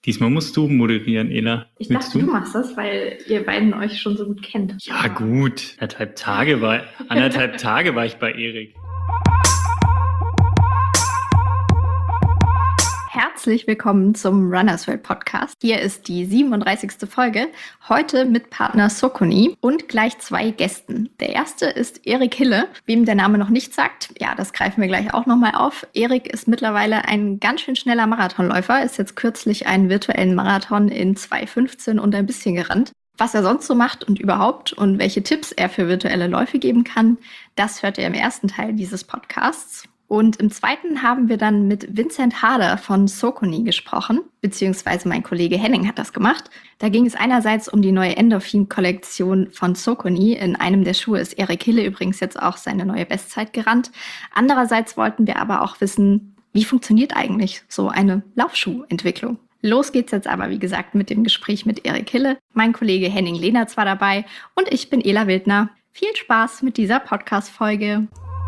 Diesmal musst du moderieren, Ela. Ich dachte, du machst das, weil ihr beiden euch schon so gut kennt. Ja, gut. Anderthalb Tage war ich bei Erik. Herzlich willkommen zum Runners World Podcast. Hier ist die 37. Folge, heute mit Partner Saucony und gleich 2 Gästen. Der erste ist Erik Hille. Wem der Name noch nicht sagt, ja, das greifen wir gleich auch nochmal auf. Erik ist mittlerweile ein ganz schön schneller Marathonläufer, ist jetzt kürzlich einen virtuellen Marathon in 2:15 und ein bisschen gerannt. Was er sonst so macht und überhaupt und welche Tipps er für virtuelle Läufe geben kann, das hört ihr im ersten Teil dieses Podcasts. Und im zweiten haben wir dann mit Vincent Harder von Saucony gesprochen, beziehungsweise mein Kollege Henning hat das gemacht. Da ging es einerseits um die neue Endorphin-Kollektion von Saucony. In einem der Schuhe ist Erik Hille übrigens jetzt auch seine neue Bestzeit gerannt. Andererseits wollten wir aber auch wissen, wie funktioniert eigentlich so eine Laufschuhentwicklung? Los geht's jetzt aber, wie gesagt, mit dem Gespräch mit Erik Hille. Mein Kollege Henning Lehnertz war dabei und ich bin Ela Wildner. Viel Spaß mit dieser Podcast-Folge.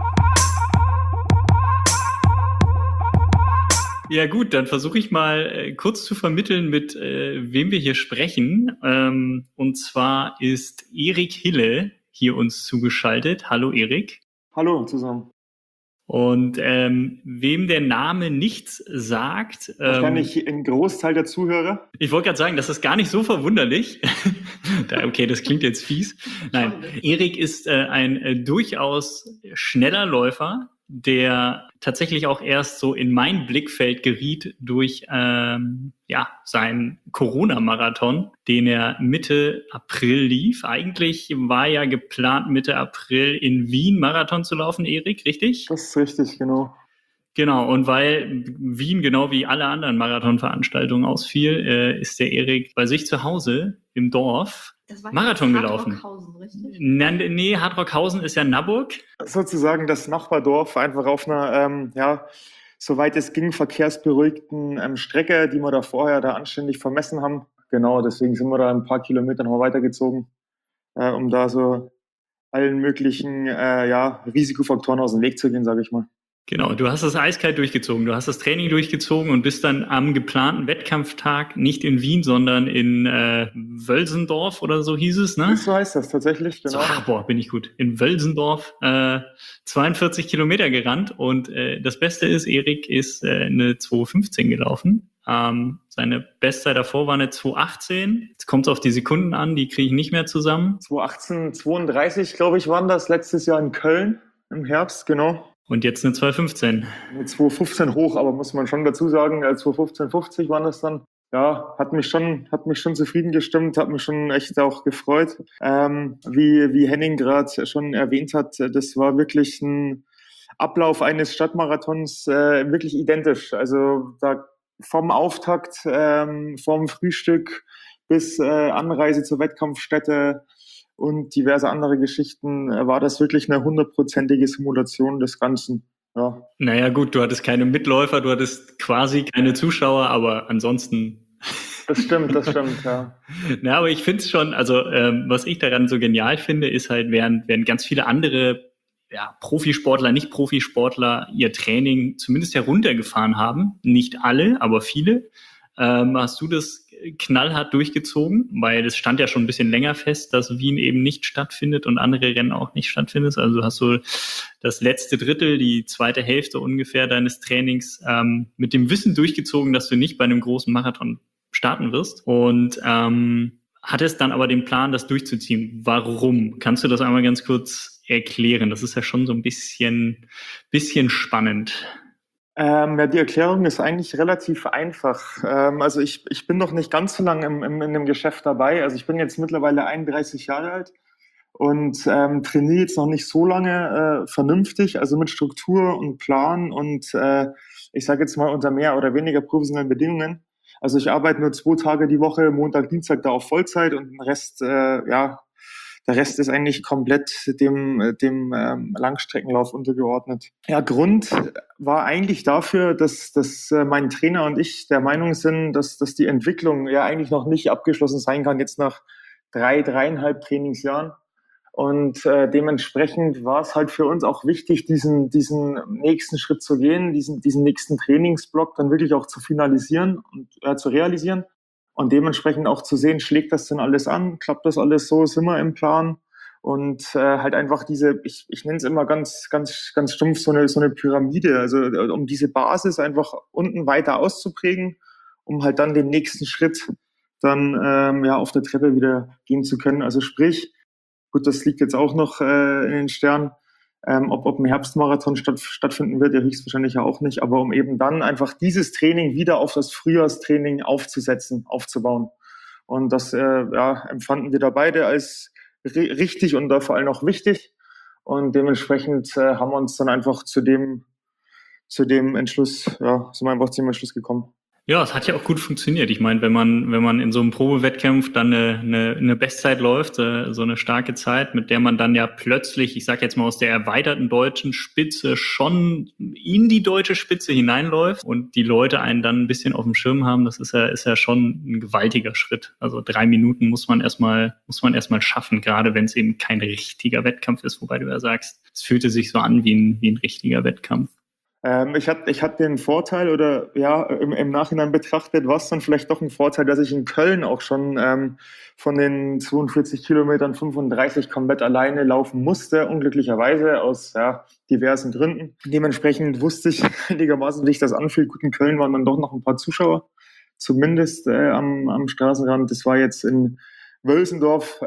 Ja gut, dann versuche ich mal kurz zu vermitteln, mit wem wir hier sprechen. Und zwar ist Erik Hille hier uns zugeschaltet. Hallo Erik. Hallo zusammen. Und wem der Name nichts sagt... Wahrscheinlich ein Großteil der Zuhörer. Ich wollte gerade sagen, das ist gar nicht so verwunderlich. Okay, das klingt jetzt fies. Nein, Erik ist ein durchaus schneller Läufer, der tatsächlich auch erst so in mein Blickfeld geriet durch seinen Corona-Marathon, den er Mitte April lief. Eigentlich war ja geplant, Mitte April in Wien Marathon zu laufen, Erik, richtig? Das ist richtig, genau. Genau, und weil Wien genau wie alle anderen Marathonveranstaltungen ausfiel, ist der Erik bei sich zu Hause im Dorf Marathon gelaufen. Hartrockhausen, richtig? Nee, Hartrockhausen ist ja Naburg. Sozusagen das Nachbardorf, einfach auf einer, soweit es ging, verkehrsberuhigten Strecke, die wir da vorher da anständig vermessen haben. Genau, deswegen sind wir da ein paar Kilometer noch weitergezogen, um da so allen möglichen Risikofaktoren aus dem Weg zu gehen, sage ich mal. Genau, du hast das eiskalt durchgezogen, du hast das Training durchgezogen und bist dann am geplanten Wettkampftag nicht in Wien, sondern in Wölsendorf oder so hieß es, ne? So heißt das tatsächlich, genau. Bin ich gut. In Wölsendorf 42 Kilometer gerannt und das Beste ist, Erik ist eine 2:15 gelaufen. Seine Bestzeit davor war eine 2:18. Jetzt kommt es auf die Sekunden an, die kriege ich nicht mehr zusammen. 2:18, 32, glaube ich, waren das letztes Jahr in Köln im Herbst, genau. Und jetzt eine 2:15. Eine 2:15 hoch, aber muss man schon dazu sagen, 2:15,50 waren das dann. Ja, hat mich schon zufrieden gestimmt, hat mich schon echt auch gefreut. Wie Henning gerade schon erwähnt hat, das war wirklich ein Ablauf eines Stadtmarathons, wirklich identisch. Also da vom Auftakt, vom Frühstück bis Anreise zur Wettkampfstätte und diverse andere Geschichten, war das wirklich eine 100%ige Simulation des Ganzen. Ja. Naja gut, du hattest keine Mitläufer, du hattest quasi keine Zuschauer, aber ansonsten... Das stimmt, ja. Na, aber ich finde es schon, also was ich daran so genial finde, ist halt, während ganz viele andere Profisportler, Nicht-Profisportler ihr Training zumindest heruntergefahren haben, nicht alle, aber viele, hast du das knallhart durchgezogen, weil es stand ja schon ein bisschen länger fest, dass Wien eben nicht stattfindet und andere Rennen auch nicht stattfinden. Also du hast so das letzte Drittel, die zweite Hälfte ungefähr deines Trainings mit dem Wissen durchgezogen, dass du nicht bei einem großen Marathon starten wirst und hattest dann aber den Plan, das durchzuziehen. Warum? Kannst du das einmal ganz kurz erklären? Das ist ja schon so ein bisschen spannend. Die Erklärung ist eigentlich relativ einfach. Also ich bin noch nicht ganz so lange in dem Geschäft dabei. Also ich bin jetzt mittlerweile 31 Jahre alt und trainiere jetzt noch nicht so lange vernünftig, also mit Struktur und Plan und ich sage jetzt mal unter mehr oder weniger professionellen Bedingungen. Also ich arbeite nur 2 Tage die Woche, Montag, Dienstag da auf Vollzeit und der Rest ist eigentlich komplett dem Langstreckenlauf untergeordnet. Ja, Grund war eigentlich dafür, dass mein Trainer und ich der Meinung sind, dass die Entwicklung ja eigentlich noch nicht abgeschlossen sein kann, jetzt nach 3,5 Trainingsjahren. Und dementsprechend war es halt für uns auch wichtig, diesen nächsten Schritt zu gehen, diesen nächsten Trainingsblock dann wirklich auch zu finalisieren und zu realisieren. Und dementsprechend auch zu sehen, schlägt das denn alles an? Klappt das alles so? Sind wir im Plan? Und halt einfach ich nenne es immer ganz stumpf, so eine Pyramide. Also um diese Basis einfach unten weiter auszuprägen, um halt dann den nächsten Schritt dann auf der Treppe wieder gehen zu können. Also sprich, gut, das liegt jetzt auch noch in den Sternen. Ob ein Herbstmarathon stattfinden wird, ja höchstwahrscheinlich ja auch nicht, aber um eben dann einfach dieses Training wieder auf das Frühjahrstraining aufzubauen. Und das empfanden wir da beide als richtig und da vor allem auch wichtig. Und dementsprechend haben wir uns dann einfach zu dem Entschluss, sind wir einfach zu dem Entschluss gekommen. Ja, es hat ja auch gut funktioniert. Ich meine, wenn man in so einem Probewettkampf dann eine Bestzeit läuft, so eine starke Zeit, mit der man dann ja plötzlich, ich sage jetzt mal aus der erweiterten deutschen Spitze schon in die deutsche Spitze hineinläuft und die Leute einen dann ein bisschen auf dem Schirm haben, das ist ja schon ein gewaltiger Schritt. Also 3 Minuten muss man erstmal schaffen, gerade wenn es eben kein richtiger Wettkampf ist, wobei du ja sagst, es fühlte sich so an wie ein richtiger Wettkampf. Ich hatte den Vorteil im Nachhinein betrachtet war es dann vielleicht doch ein Vorteil, dass ich in Köln auch schon von den 42 Kilometern 35 komplett alleine laufen musste, unglücklicherweise aus diversen Gründen. Dementsprechend wusste ich einigermaßen, wie sich das anfühlt. Gut, in Köln waren dann doch noch ein paar Zuschauer, zumindest am Straßenrand. Das war jetzt in Wölsendorf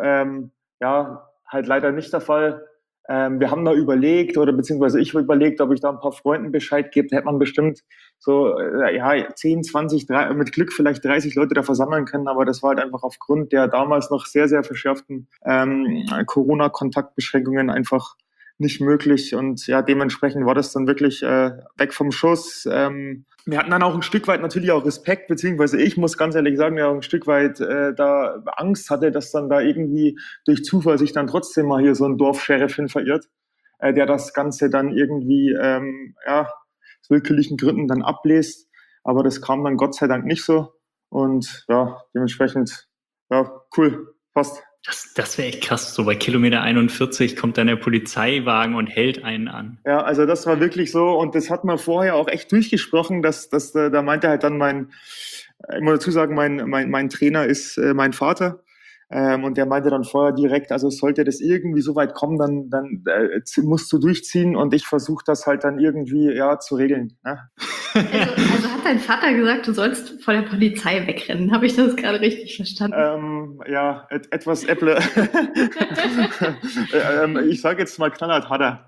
halt leider nicht der Fall. Wir haben da überlegt, oder beziehungsweise ich habe überlegt, ob ich da ein paar Freunden Bescheid gebe. Da hätte man bestimmt so 10, 20, mit Glück vielleicht 30 Leute da versammeln können. Aber das war halt einfach aufgrund der damals noch sehr, sehr verschärften Corona-Kontaktbeschränkungen einfach nicht möglich. Und ja, dementsprechend war das dann wirklich weg vom Schuss. Wir hatten dann auch ein Stück weit natürlich auch Respekt, beziehungsweise ich muss ganz ehrlich sagen, ja, ein Stück weit da Angst hatte, dass dann da irgendwie durch Zufall sich dann trotzdem mal hier so ein Dorfscheriff hin verirrt, der das Ganze dann irgendwie aus willkürlichen Gründen dann abbläst. Aber das kam dann Gott sei Dank nicht so. Und ja, dementsprechend, cool, passt. Das wäre echt krass. So bei Kilometer 41 kommt dann der Polizeiwagen und hält einen an. Ja, also das war wirklich so. Und das hat man vorher auch echt durchgesprochen, da meinte halt dann ich muss dazu sagen, mein Trainer ist mein Vater. Und der meinte dann vorher direkt, also sollte das irgendwie so weit kommen, dann musst du durchziehen und ich versuche das halt dann irgendwie zu regeln. Ne? Also hat dein Vater gesagt, du sollst vor der Polizei wegrennen. Habe ich das gerade richtig verstanden? Etwas Äpple. Ich sage jetzt mal knallhart, hat er.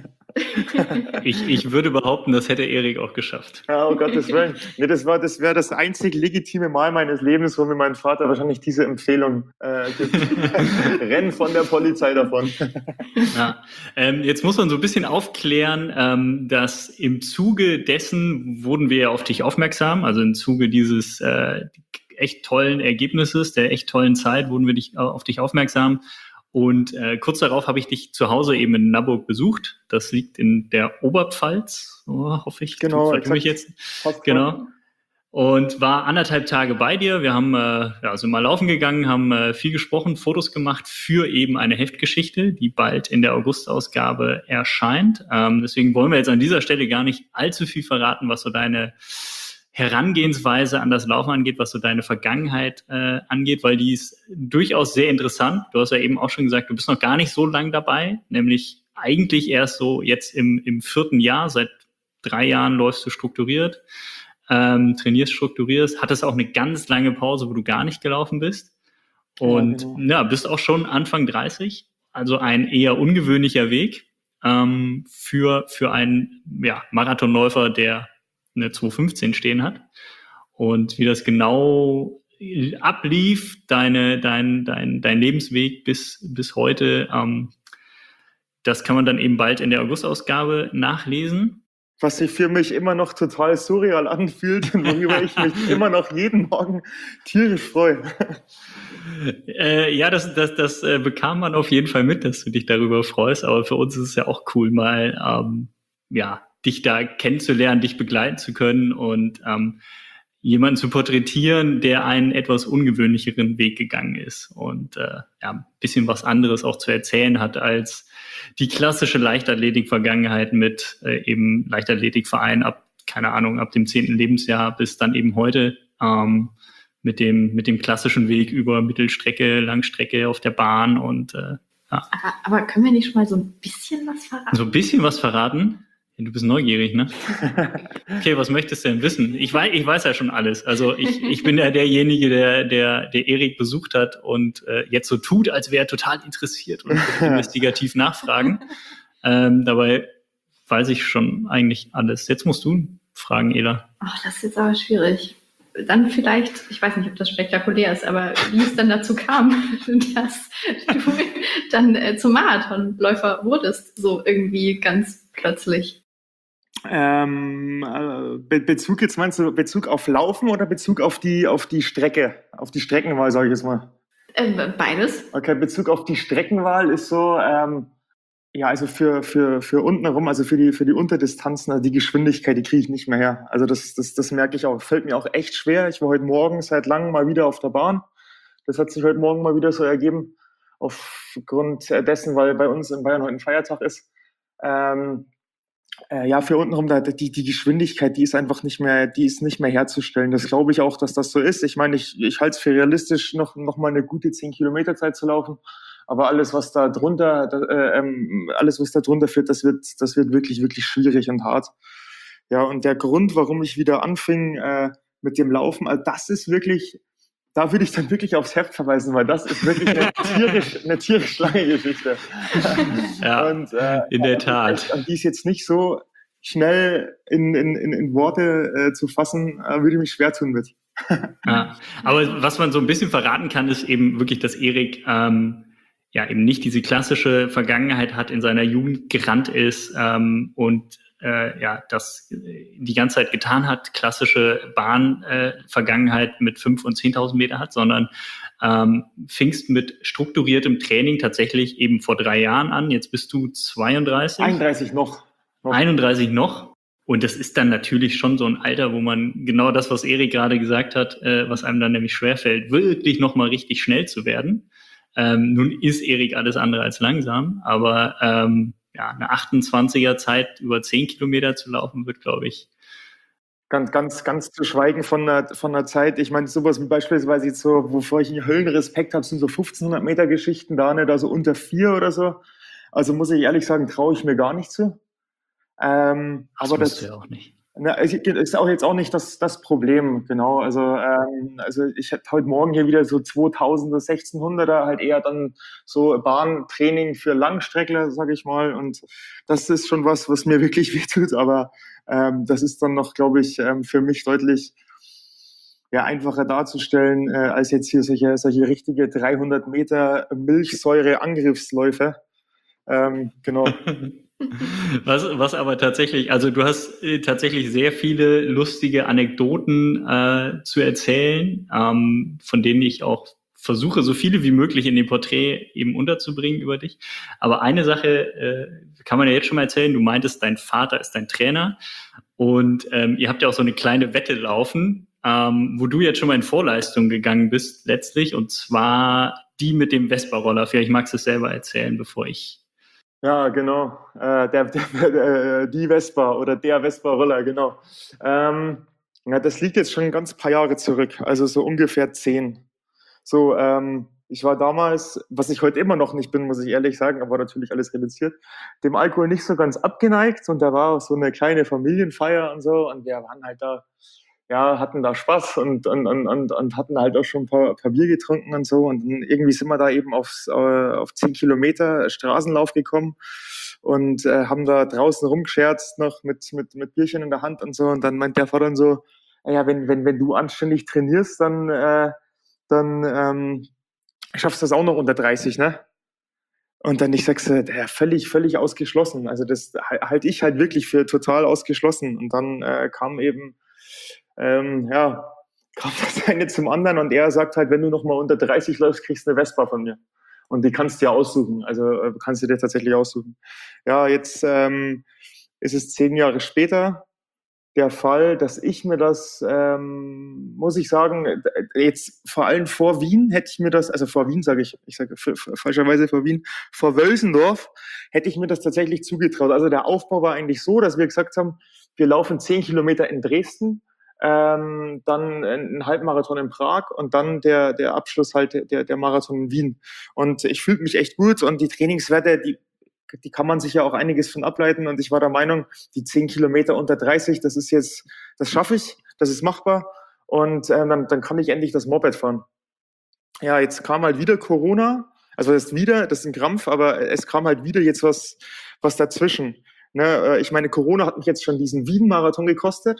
Ich würde behaupten, das hätte Erik auch geschafft. Ja, um Gottes Willen. Nee, das wäre das einzig legitime Mal meines Lebens, wo mir mein Vater wahrscheinlich diese Empfehlung gibt. Renn von der Polizei davon. Ja. Jetzt muss man so ein bisschen aufklären, dass im Zuge dessen wurden wir ja auf dich aufmerksam, also im Zuge dieses echt tollen Ergebnisses, der echt tollen Zeit wurden wir auf dich aufmerksam. Und kurz darauf habe ich dich zu Hause eben in Naburg besucht. Das liegt in der Oberpfalz, hoffe ich. Genau. Mich jetzt. Genau. Und war 1,5 Tage bei dir. Wir haben sind mal laufen gegangen, haben viel gesprochen, Fotos gemacht für eben eine Heftgeschichte, die bald in der August-Ausgabe erscheint. Deswegen wollen wir jetzt an dieser Stelle gar nicht allzu viel verraten, was so deine Herangehensweise an das Laufen angeht, was so deine Vergangenheit angeht, weil die ist durchaus sehr interessant. Du hast ja eben auch schon gesagt, du bist noch gar nicht so lang dabei, nämlich eigentlich erst so jetzt im 4. Jahr, seit 3 Jahren läufst du strukturiert, trainierst strukturiert, hattest auch eine ganz lange Pause, wo du gar nicht gelaufen bist und bist auch schon Anfang 30, also ein eher ungewöhnlicher Weg für einen Marathonläufer, der eine 2,15 stehen hat. Und wie das genau ablief, dein Lebensweg bis heute, das kann man dann eben bald in der August-Ausgabe nachlesen. Was sich für mich immer noch total surreal anfühlt und worüber ich mich immer noch jeden Morgen tierisch freue. Das bekam man auf jeden Fall mit, dass du dich darüber freust. Aber für uns ist es ja auch cool, mal dich da kennenzulernen, dich begleiten zu können. Und jemanden zu porträtieren, der einen etwas ungewöhnlicheren Weg gegangen ist und ein bisschen was anderes auch zu erzählen hat als die klassische Leichtathletik-Vergangenheit mit eben Leichtathletikverein ab dem 10. Lebensjahr bis dann eben heute mit dem klassischen Weg über Mittelstrecke, Langstrecke auf der Bahn und Aber können wir nicht schon mal so ein bisschen was verraten? So ein bisschen was verraten? Du bist neugierig, ne? Okay, was möchtest du denn wissen? Ich weiß ja schon alles. Also ich bin ja derjenige, der Erik besucht hat und jetzt so tut, als wäre er total interessiert und investigativ nachfragen. Dabei weiß ich schon eigentlich alles. Jetzt musst du fragen, Ela. Ach, das ist jetzt aber schwierig. Dann vielleicht, ich weiß nicht, ob das spektakulär ist, aber wie es dann dazu kam, dass du dann zum Marathonläufer wurdest, so irgendwie ganz plötzlich. Bezug jetzt meinst du Bezug auf Laufen oder Bezug auf die Strecke, auf die Streckenwahl, sage ich jetzt mal? Beides. Okay, Bezug auf die Streckenwahl ist so, also für unten herum, also für die Unterdistanzen, also die Geschwindigkeit, die kriege ich nicht mehr her. Also das merke ich auch, fällt mir auch echt schwer. Ich war heute Morgen seit langem mal wieder auf der Bahn. Das hat sich heute Morgen mal wieder so ergeben, aufgrund dessen, weil bei uns in Bayern heute ein Feiertag ist. Für untenrum, die Geschwindigkeit, die ist nicht mehr herzustellen. Das glaube ich auch, dass das so ist. Ich meine, ich halte es für realistisch, noch mal eine gute 10 Kilometer Zeit zu laufen. Aber alles, was da drunter führt, das wird wirklich, wirklich schwierig und hart. Ja, und der Grund, warum ich wieder anfing mit dem Laufen, also das ist wirklich, da würde ich dann wirklich aufs Heft verweisen, weil das ist wirklich eine tierisch lange Geschichte. Ja, und, in der Tat. Und die ist jetzt nicht so schnell in Worte zu fassen, würde ich mich schwer tun mit. Ja, aber was man so ein bisschen verraten kann, ist eben wirklich, dass Erik eben nicht diese klassische Vergangenheit hat, in seiner Jugend gerannt ist und das die ganze Zeit getan hat, klassische Bahn-Vergangenheit mit 5.000 und 10.000 Meter hat, sondern fingst mit strukturiertem Training tatsächlich eben vor 3 Jahren an. Jetzt bist du 32? 31 noch. 31 noch. Und das ist dann natürlich schon so ein Alter, wo man genau das, was Erik gerade gesagt hat, was einem dann nämlich schwerfällt, wirklich nochmal richtig schnell zu werden. Nun ist Erik alles andere als langsam, aber eine 28er Zeit über 10 Kilometer zu laufen, wird, glaube ich. Ganz zu schweigen von der Zeit. Ich meine, sowas wie beispielsweise jetzt so, wovor ich einen Höllenrespekt habe, sind so 1500 Meter Geschichten da, nicht? Also unter 4 oder so. Also muss ich ehrlich sagen, traue ich mir gar nicht zu. Aber das ja auch nicht. Ist auch jetzt auch nicht das Problem, genau. Also ich hatte heute Morgen hier wieder so 2000er, 1600er, halt eher dann so Bahntraining für Langstreckler, sage ich mal. Und das ist schon was mir wirklich wehtut. Aber das ist dann noch, glaube ich, für mich deutlich einfacher darzustellen, als jetzt hier solche richtige 300 Meter Milchsäure-Angriffsläufe. Genau. Was aber tatsächlich, also du hast tatsächlich sehr viele lustige Anekdoten zu erzählen, von denen ich auch versuche, so viele wie möglich in dem Porträt eben unterzubringen über dich. Aber eine Sache kann man ja jetzt schon mal erzählen. Du meintest, dein Vater ist dein Trainer und ihr habt ja auch so eine kleine Wette laufen, wo du jetzt schon mal in Vorleistung gegangen bist letztlich, und zwar die mit dem Vespa-Roller. Vielleicht magst du es selber erzählen, bevor ich... Ja, genau. Die Vespa oder der Vespa-Roller, genau. Das liegt jetzt schon ein ganz paar Jahre zurück, also so ungefähr 10. So, ich war damals, was ich heute immer noch nicht bin, muss ich ehrlich sagen, aber natürlich alles reduziert, dem Alkohol nicht so ganz abgeneigt, und da war auch so eine kleine Familienfeier und so, und wir waren halt da, hatten da Spaß und hatten halt auch schon ein paar Bier getrunken und so, und dann irgendwie sind wir da eben auf 10 Kilometer Straßenlauf gekommen und haben da draußen rumgescherzt noch mit Bierchen in der Hand und so, und dann meint der Vater dann so, wenn du anständig trainierst, dann schaffst du das auch noch unter 30, ne? Und dann ich sagte, völlig ausgeschlossen. Also das halte ich halt wirklich für total ausgeschlossen. Und dann kam das eine zum anderen, und er sagt halt, wenn du noch mal unter 30 läufst, kriegst du eine Vespa von mir. Und die kannst du dir aussuchen. Also kannst du dir tatsächlich aussuchen. Ja, jetzt ist es 10 Jahre später. der Fall, dass ich mir das, muss ich sagen, jetzt vor allem vor Wien hätte ich mir das, also vor Wien sage ich sage falscherweise vor Wien, vor Wölsendorf hätte ich mir das tatsächlich zugetraut. Also der Aufbau war eigentlich so, dass wir gesagt haben, wir laufen 10 Kilometer in Dresden, dann ein Halbmarathon in Prag und dann der Abschluss halt der Marathon in Wien. Und ich fühlte mich echt gut und die Trainingswerte, die kann man sich ja auch einiges von ableiten. Und ich war der Meinung, die 10 Kilometer unter 30, das schaffe ich, das ist machbar. Und dann kann ich endlich das Moped fahren. Ja, jetzt kam halt wieder Corona. Also das ist ein Krampf, aber es kam halt wieder jetzt was dazwischen. Ne? Ich meine, Corona hat mich jetzt schon diesen Wien-Marathon gekostet.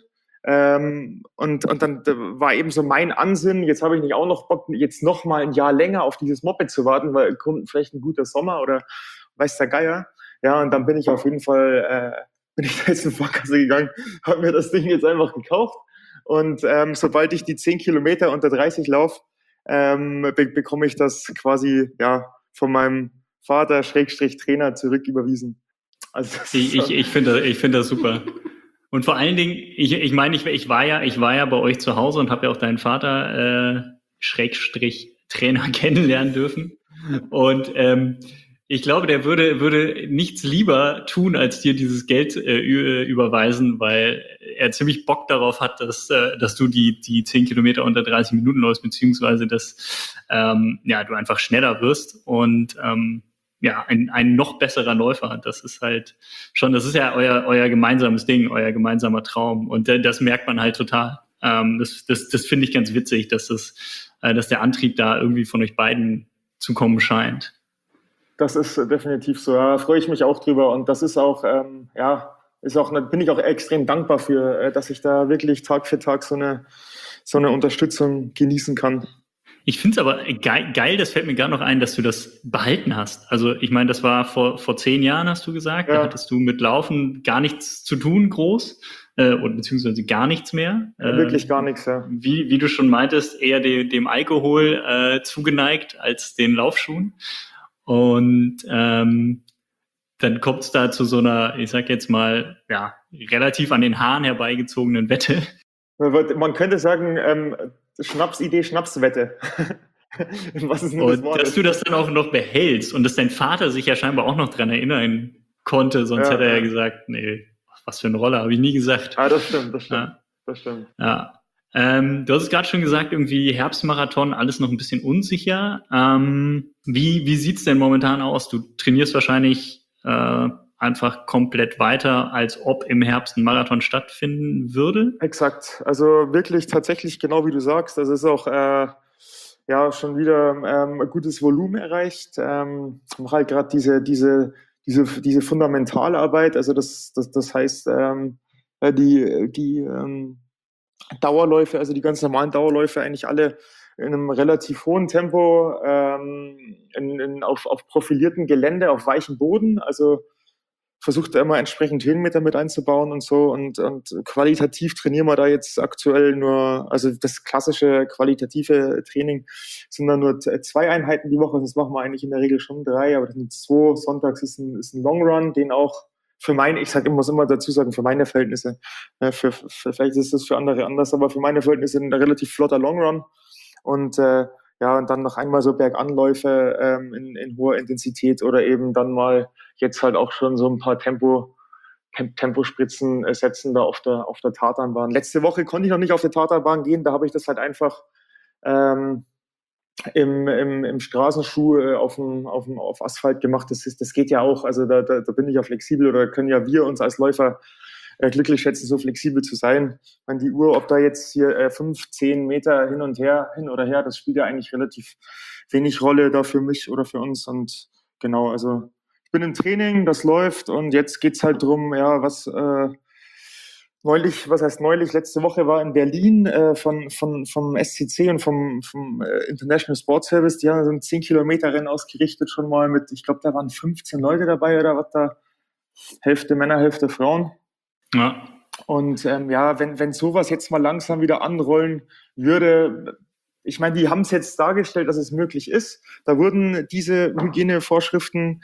Und dann war eben so mein Ansinnen, jetzt habe ich nicht auch noch Bock, jetzt noch mal ein Jahr länger auf dieses Moped zu warten, weil kommt vielleicht ein guter Sommer oder weiß der Geier. Ja, und dann bin ich auf jeden Fall, bin ich da jetzt in Vorkasse gegangen, habe mir das Ding jetzt einfach gekauft. Und sobald ich die 10 Kilometer unter 30 laufe, bekomme ich das quasi ja von meinem Vater Trainer zurück überwiesen. Also ich finde das super. Und vor allen Dingen, ich meine, ich war ja bei euch zu Hause und habe ja auch deinen Vater Trainer kennenlernen dürfen. Und ich glaube, der würde nichts lieber tun, als dir dieses Geld überweisen, weil er ziemlich Bock darauf hat, dass du die 10 Kilometer unter 30 Minuten läufst, beziehungsweise dass du einfach schneller wirst und ein noch besserer Läufer. Das ist halt schon, das ist ja euer gemeinsames Ding, euer gemeinsamer Traum. Und das merkt man halt total. Das finde ich ganz witzig, dass der Antrieb da irgendwie von euch beiden zu kommen scheint. Das ist definitiv so. Ja, da freue ich mich auch drüber. Und das ist auch, bin ich auch extrem dankbar für, dass ich da wirklich Tag für Tag so eine Unterstützung genießen kann. Ich finde es aber geil, das fällt mir gerade noch ein, dass du das behalten hast. Also ich meine, das war vor 10 Jahren, hast du gesagt. Ja. Da hattest du mit Laufen gar nichts zu tun, groß, beziehungsweise gar nichts mehr. Wirklich gar nichts, ja. Wie du schon meintest, eher dem Alkohol zugeneigt als den Laufschuhen. Und dann kommt es da zu so einer, ich sag jetzt mal, ja, relativ an den Haaren herbeigezogenen Wette. Man könnte sagen, Schnapsidee, Schnapswette. Was ist denn das Wort? Dass du das dann auch noch behältst und dass dein Vater sich ja scheinbar auch noch dran erinnern konnte, sonst hätte er ja gesagt, nee, was für eine Rolle, habe ich nie gesagt. Ah, das stimmt. Ja. Das stimmt. Ja. Du hast es gerade schon gesagt, irgendwie Herbstmarathon, alles noch ein bisschen unsicher. Wie sieht's denn momentan aus? Du trainierst wahrscheinlich einfach komplett weiter, als ob im Herbst ein Marathon stattfinden würde? Exakt. Also wirklich tatsächlich genau wie du sagst. Das ist auch schon wieder ein gutes Volumen erreicht. Ich mache halt gerade diese Fundamentalarbeit. Also das heißt, die Dauerläufe, also die ganz normalen Dauerläufe eigentlich alle in einem relativ hohen Tempo auf profiliertem Gelände, auf weichem Boden. Also versucht da immer entsprechend Höhenmeter mit einzubauen und so. Und qualitativ trainieren wir da jetzt aktuell nur, also das klassische qualitative Training sind dann nur 2 Einheiten die Woche. Das machen wir eigentlich in der Regel schon 3, aber das sind 2. Sonntags ist ein Long Run, den auch muss immer dazu sagen, für meine Verhältnisse, vielleicht ist das für andere anders, aber für meine Verhältnisse ein relativ flotter Long Run. Und und dann noch einmal so Berganläufe in hoher Intensität oder eben dann mal jetzt halt auch schon so ein paar Tempospritzen setzen da auf der Tatanbahn. Letzte Woche konnte ich noch nicht auf der Tatanbahn gehen, da habe ich das halt einfach im Straßenschuh auf Asphalt gemacht. Das geht ja auch, also da bin ich ja flexibel oder können ja wir uns als Läufer glücklich schätzen, so flexibel zu sein. Ich meine, die Uhr, ob da jetzt hier 5-10 Meter hin oder her, das spielt ja eigentlich relativ wenig Rolle da für mich oder für uns. Und genau, also ich bin im Training, das läuft und jetzt geht's halt drum, ja, letzte Woche war in Berlin vom SCC und vom International Sports Service, die haben so ein 10 Kilometer Rennen ausgerichtet schon mal mit, ich glaube, da waren 15 Leute dabei oder was da, Hälfte Männer, Hälfte Frauen. Ja. Und wenn sowas jetzt mal langsam wieder anrollen würde, ich meine, die haben es jetzt dargestellt, dass es möglich ist. Da wurden diese Hygienevorschriften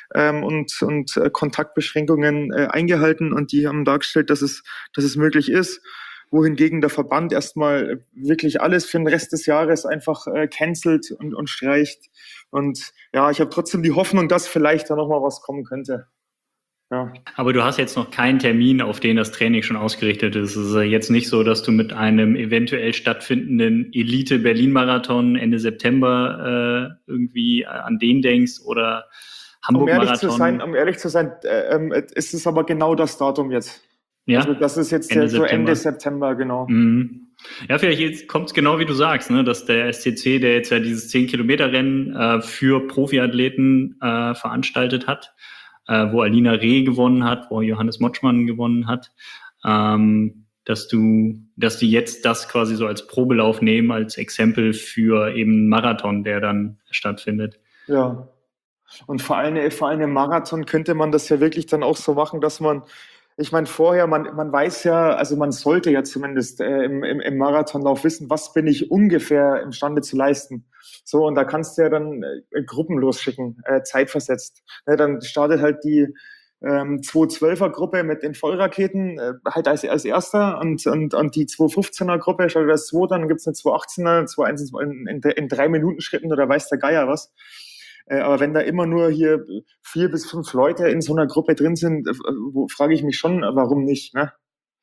und Kontaktbeschränkungen eingehalten und die haben dargestellt, dass es möglich ist. Wohingegen der Verband erstmal wirklich alles für den Rest des Jahres einfach cancelt und streicht. Und ja, ich habe trotzdem die Hoffnung, dass vielleicht da nochmal was kommen könnte. Ja. Aber du hast jetzt noch keinen Termin, auf den das Training schon ausgerichtet ist. Es ist jetzt nicht so, dass du mit einem eventuell stattfindenden Elite-Berlin-Marathon Ende September irgendwie an den denkst oder Hamburg-Marathon. Um ehrlich zu sein, ist es aber genau das Datum jetzt. Ja, also das ist jetzt Ende September, genau. Mhm. Ja, vielleicht kommt es genau wie du sagst, ne, dass der SCC, der jetzt ja dieses 10-Kilometer-Rennen für Profiathleten veranstaltet hat, wo Alina Reh gewonnen hat, wo Johannes Motschmann gewonnen hat, dass die jetzt das quasi so als Probelauf nehmen, als Exempel für eben einen Marathon, der dann stattfindet. Ja. Und vor allem im Marathon könnte man das ja wirklich dann auch so machen, dass man, ich meine, vorher, man weiß ja, also man sollte ja zumindest im Marathonlauf wissen, was bin ich ungefähr imstande zu leisten. So, und da kannst du ja dann Gruppen losschicken, zeitversetzt. Ne, dann startet halt die 212er-Gruppe mit den Vollraketen halt als erster und die 215er-Gruppe startet als zweiter, dann gibt's eine 218er, 218 in 3-Minuten-Schritten oder weiß der Geier was. Aber wenn da immer nur hier 4 bis 5 Leute in so einer Gruppe drin sind, frage ich mich schon, warum nicht, ne?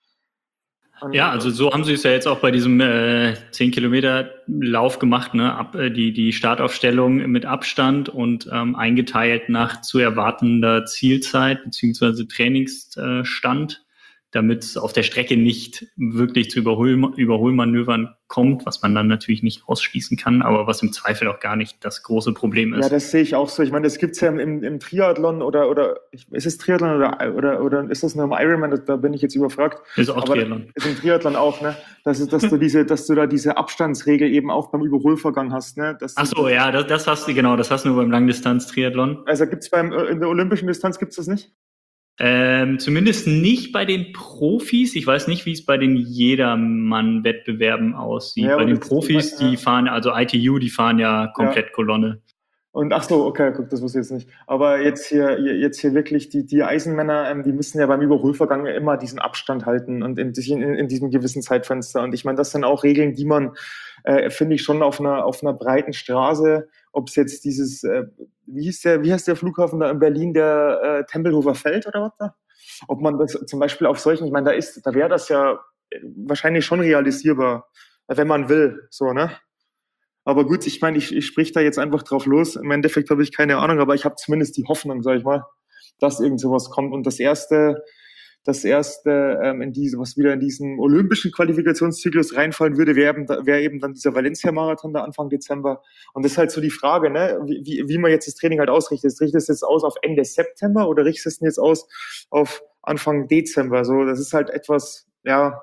Ja, also so haben sie es ja jetzt auch bei diesem 10-Kilometer-Lauf gemacht, ne? Die Startaufstellung mit Abstand und eingeteilt nach zu erwartender Zielzeit beziehungsweise Trainingsstand, damit es auf der Strecke nicht wirklich zu Überholmanövern kommt, was man dann natürlich nicht ausschließen kann, aber was im Zweifel auch gar nicht das große Problem ist. Ja, das sehe ich auch so. Ich meine, das gibt's ja im Triathlon oder ist es Triathlon oder ist das nur im Ironman? Da bin ich jetzt überfragt. Ist auch Triathlon. Ist im Triathlon auch, ne? Dass du da diese Abstandsregel eben auch beim Überholvorgang hast, ne? Ach so, ja, das hast du nur beim Langdistanz-Triathlon. Also gibt's in der olympischen Distanz gibt's das nicht? Zumindest nicht bei den Profis. Ich weiß nicht, wie es bei den Jedermann-Wettbewerben aussieht. Ja, bei den Profis, die fahren, also ITU, die fahren ja komplett Kolonne. Und ach so, okay, guck, das wusste ich jetzt nicht. Aber jetzt hier wirklich die Eisenmänner, die müssen ja beim Überholvorgang immer diesen Abstand halten und in diesem gewissen Zeitfenster. Und ich meine, das sind auch Regeln, die man, finde ich, schon auf einer breiten Straße, ob es jetzt dieses, wie heißt der Flughafen da in Berlin, der Tempelhofer Feld oder was da? Ob man das zum Beispiel auf solchen, ich meine, da wäre das ja wahrscheinlich schon realisierbar, wenn man will, so, ne? Aber gut, ich meine, ich sprich da jetzt einfach drauf los. Im Endeffekt habe ich keine Ahnung, aber ich habe zumindest die Hoffnung, sag ich mal, dass irgend sowas kommt. Und das erste was wieder in diesen olympischen Qualifikationszyklus reinfallen würde, wäre eben dann dieser Valencia-Marathon da Anfang Dezember. Und das ist halt so die Frage, ne, wie man jetzt das Training halt ausrichtet. Richtest du es jetzt aus auf Ende September oder richtest du es jetzt aus auf Anfang Dezember? So, das ist halt etwas, ja,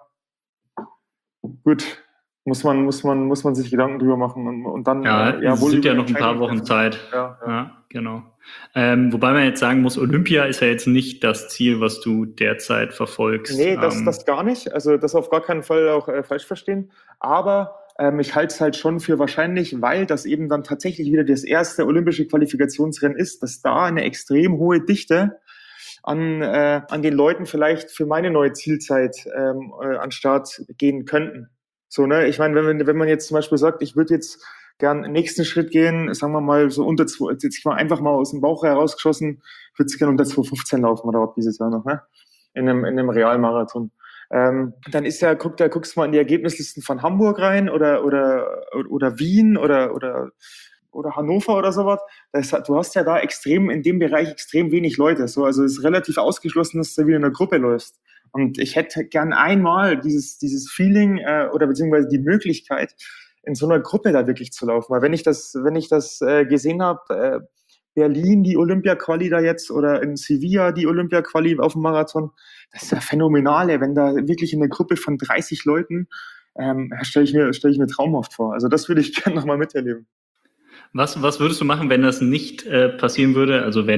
gut. Muss man sich Gedanken drüber machen und dann es sind ja noch ein paar Wochen Zeit. Ja, genau. Wobei man jetzt sagen muss, Olympia ist ja jetzt nicht das Ziel, was du derzeit verfolgst. Nee, das gar nicht. Also das auf gar keinen Fall auch falsch verstehen. Aber ich halte es halt schon für wahrscheinlich, weil das eben dann tatsächlich wieder das erste olympische Qualifikationsrennen ist, dass da eine extrem hohe Dichte an den Leuten vielleicht für meine neue Zielzeit an Start gehen könnten. So, ne, ich meine, wenn man jetzt zum Beispiel sagt, ich würde jetzt gern den nächsten Schritt gehen, sagen wir mal so unter 2, jetzt mal einfach mal aus dem Bauch herausgeschossen, ich würde gerne unter 2,15 laufen oder was dieses Jahr noch, ne? In einem Realmarathon. Dann ist guckst du mal in die Ergebnislisten von Hamburg rein oder Wien oder Hannover oder sowas. Du hast ja da in dem Bereich extrem wenig Leute. So, also es ist relativ ausgeschlossen, dass du wieder in einer Gruppe läufst. Und ich hätte gern einmal dieses Feeling oder beziehungsweise die Möglichkeit, in so einer Gruppe da wirklich zu laufen. Weil wenn ich das gesehen habe, Berlin die Olympia-Quali da jetzt oder in Sevilla die Olympia-Quali auf dem Marathon, das ist ja phänomenal, wenn da wirklich in einer Gruppe von 30 Leuten, stelle ich mir traumhaft vor. Also das würde ich gerne nochmal miterleben. Was würdest du machen, wenn das nicht passieren würde? Also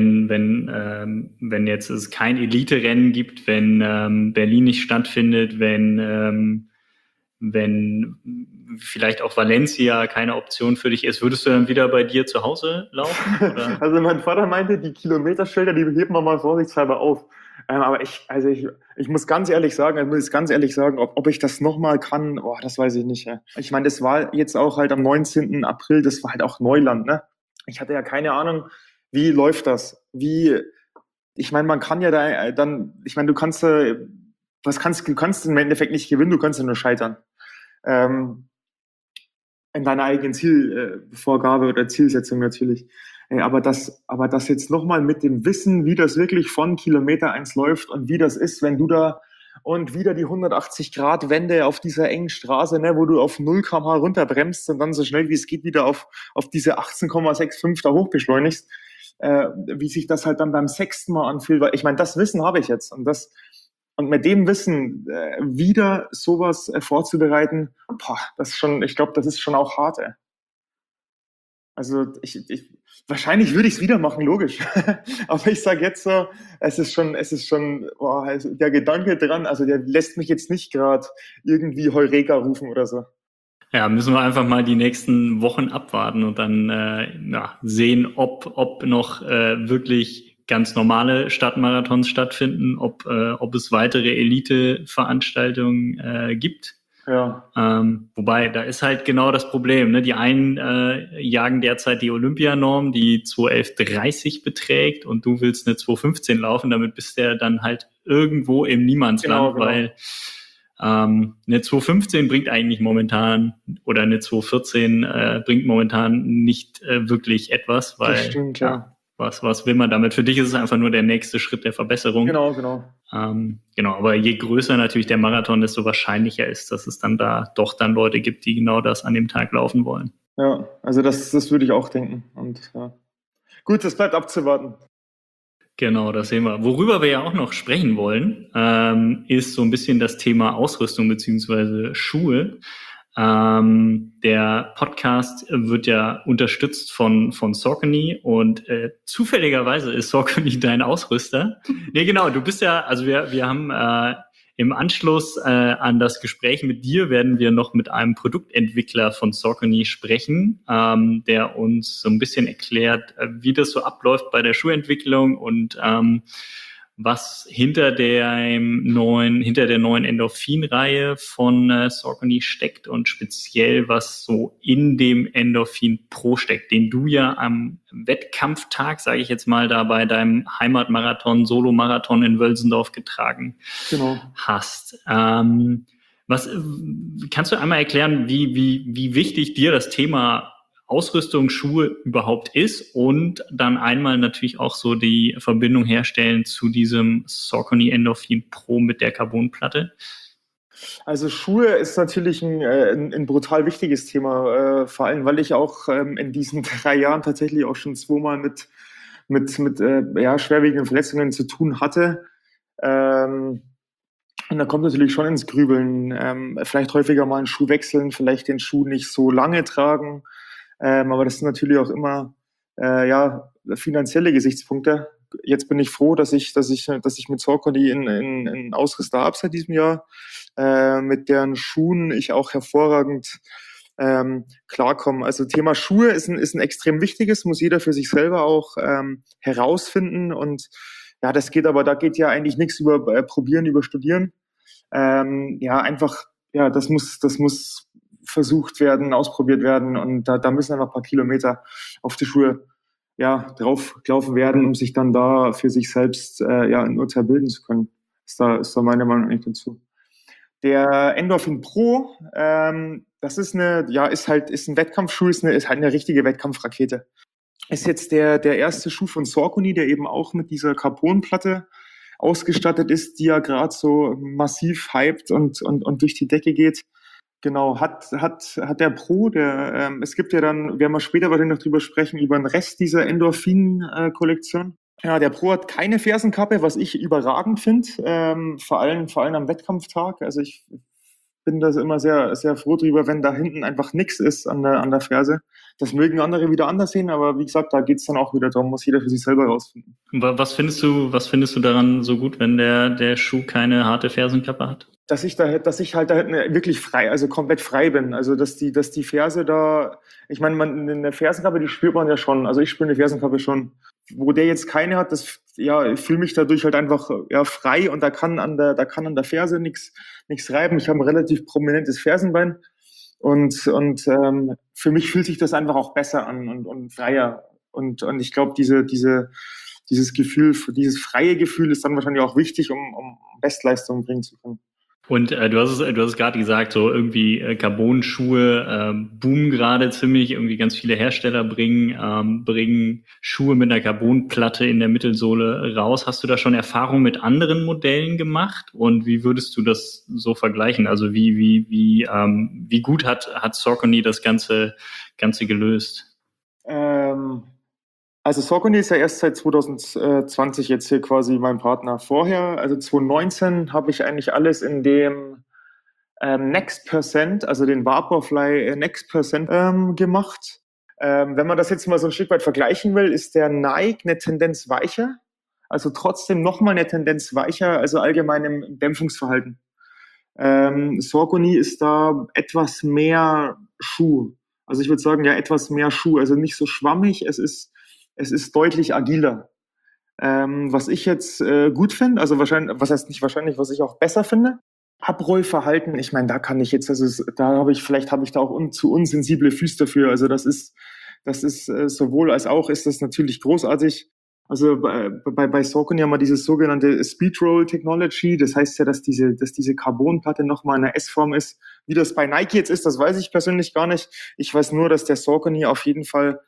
wenn jetzt es kein Elite-Rennen gibt, wenn Berlin nicht stattfindet, wenn wenn vielleicht auch Valencia keine Option für dich ist, würdest du dann wieder bei dir zu Hause laufen? Oder? Also mein Vater meinte, die Kilometerschilder, die heben wir mal vorsichtshalber auf. Aber ich muss ganz ehrlich sagen, ob ich das nochmal kann, das weiß ich nicht. Ja. Ich meine, das war jetzt auch halt am 19. April, das war halt auch Neuland, ne? Ich hatte ja keine Ahnung, wie läuft das? Ich meine, man kann ja du kannst du kannst im Endeffekt nicht gewinnen, du kannst ja nur scheitern. In deiner eigenen Zielvorgabe oder Zielsetzung natürlich. Aber das jetzt nochmal mit dem Wissen, wie das wirklich von Kilometer 1 läuft und wie das ist, wenn du da und wieder die 180-Grad-Wende auf dieser engen Straße, ne, wo du auf 0 km/h runterbremst und dann so schnell wie es geht wieder auf diese 18,65 da hochbeschleunigst, wie sich das halt dann beim 6. Mal anfühlt. Weil ich meine, das Wissen habe ich jetzt und mit dem Wissen wieder sowas vorzubereiten, ich glaube, das ist schon auch hart, ey. Also wahrscheinlich würde ich es wieder machen, logisch. Aber ich sage jetzt so, es ist schon, also der Gedanke dran, also der lässt mich jetzt nicht gerade irgendwie Heureka rufen oder so. Ja, müssen wir einfach mal die nächsten Wochen abwarten und dann sehen, ob noch wirklich ganz normale Stadtmarathons stattfinden, ob es weitere Elite-Veranstaltungen gibt. Ja. Wobei, da ist halt genau das Problem, ne? Die einen jagen derzeit die Olympianorm, die 2:11:30 beträgt und du willst eine 2:15 laufen, damit bist du ja dann halt irgendwo im Niemandsland, genau. Weil eine 2:15 bringt eigentlich momentan oder eine 2:14 bringt momentan nicht wirklich etwas, weil das stimmt, ja. Was will man damit? Für dich ist es einfach nur der nächste Schritt der Verbesserung. Genau. Aber je größer natürlich der Marathon, desto wahrscheinlicher ist, dass es dann da doch dann Leute gibt, die genau das an dem Tag laufen wollen. Ja, also das würde ich auch denken. Und ja. Gut, das bleibt abzuwarten. Genau, das sehen wir. Worüber wir ja auch noch sprechen wollen, ist so ein bisschen das Thema Ausrüstung beziehungsweise Schuhe. Der Podcast wird ja unterstützt von Saucony und zufälligerweise ist Saucony dein Ausrüster. Nee, genau, du bist ja, also wir haben im Anschluss an das Gespräch mit dir werden wir noch mit einem Produktentwickler von Saucony sprechen, der uns so ein bisschen erklärt, wie das so abläuft bei der Schuhentwicklung und was hinter der neuen Endorphin-Reihe von Saucony steckt und speziell was so in dem Endorphin Pro steckt, den du ja am Wettkampftag, sage ich jetzt mal, da bei deinem Heimatmarathon, Solomarathon in Wölsendorf getragen hast. Kannst du einmal erklären, wie wichtig dir das Thema Ausrüstung, Schuhe überhaupt ist und dann einmal natürlich auch so die Verbindung herstellen zu diesem Saucony Endorphin Pro mit der Carbonplatte? Also Schuhe ist natürlich ein brutal wichtiges Thema, vor allem, weil ich auch in diesen 3 Jahren tatsächlich auch schon 2-mal mit schwerwiegenden Verletzungen zu tun hatte. Und da kommt natürlich schon ins Grübeln, vielleicht häufiger mal einen Schuh wechseln, vielleicht den Schuh nicht so lange tragen. Aber das sind natürlich auch immer finanzielle Gesichtspunkte. Jetzt bin ich froh, dass ich mit Saucony einen Ausrüster habe seit diesem Jahr, mit deren Schuhen ich auch hervorragend klarkomme. Also Thema Schuhe ist ein extrem wichtiges, muss jeder für sich selber auch herausfinden. Und ja, da geht ja eigentlich nichts über Probieren, über Studieren. Das muss versucht werden, ausprobiert werden und da müssen einfach ein paar Kilometer auf die Schuhe draufgelaufen werden, um sich dann da für sich selbst ein Urteil bilden zu können. Ist da meine Meinung eigentlich dazu. Der Endorphin Pro, das ist ein Wettkampfschuh, ist halt eine richtige Wettkampfrakete. Ist jetzt der erste Schuh von Saucony, der eben auch mit dieser Carbonplatte ausgestattet ist, die ja gerade so massiv hyped und durch die Decke geht. Genau, hat der Pro, es gibt ja dann, werden wir später wahrscheinlich noch drüber sprechen, über den Rest dieser Endorphin-Kollektion. Ja, der Pro hat keine Fersenkappe, was ich überragend finde, vor allem am Wettkampftag. Also ich bin da immer sehr, sehr froh drüber, wenn da hinten einfach nichts ist an der Ferse. Das mögen andere wieder anders sehen, aber wie gesagt, da geht's dann auch wieder darum, muss jeder für sich selber rausfinden. Was findest du daran so gut, wenn der Schuh keine harte Fersenkappe hat? dass ich halt da wirklich frei, also komplett frei bin. Also dass die Ferse da, ich meine, in der Fersenkappe, die spürt man ja schon. Also ich spüre eine Fersenkappe schon. Wo der jetzt keine hat, ich fühle mich dadurch halt einfach frei und da kann an der Ferse nichts reiben. Ich habe ein relativ prominentes Fersenbein und für mich fühlt sich das einfach auch besser an und freier. Und ich glaube, dieses Gefühl, dieses freie Gefühl ist dann wahrscheinlich auch wichtig, um Bestleistungen bringen zu können. Und du hast es gerade gesagt, so irgendwie Carbon-Schuhe boomen gerade ziemlich. Irgendwie ganz viele Hersteller bringen Schuhe mit einer Carbonplatte in der Mittelsohle raus. Hast du da schon Erfahrung mit anderen Modellen gemacht? Und wie würdest du das so vergleichen? Also wie gut hat Saucony das Ganze gelöst? Also Saucony ist ja erst seit 2020 jetzt hier quasi mein Partner. Vorher, also 2019, habe ich eigentlich alles in dem Next Percent, also den Vaporfly Next Percent gemacht. Wenn man das jetzt mal so ein Stück weit vergleichen will, ist der Nike eine Tendenz weicher, also trotzdem nochmal eine Tendenz weicher, also allgemein im Dämpfungsverhalten. Saucony ist da etwas mehr Schuh. Also ich würde sagen, ja, etwas mehr Schuh, also nicht so schwammig, es ist deutlich agiler. Was ich jetzt gut finde, also wahrscheinlich, was heißt nicht wahrscheinlich, was ich auch besser finde, Abrollverhalten, ich meine, da kann ich jetzt, also vielleicht habe ich da auch zu unsensible Füße dafür. Also das ist sowohl als auch ist das natürlich großartig. Also bei Saucony haben wir dieses sogenannte Speedroll Technology. Das heißt ja, dass diese Carbonplatte nochmal in einer S-Form ist. Wie das bei Nike jetzt ist, das weiß ich persönlich gar nicht. Ich weiß nur, dass der Saucony auf jeden Fall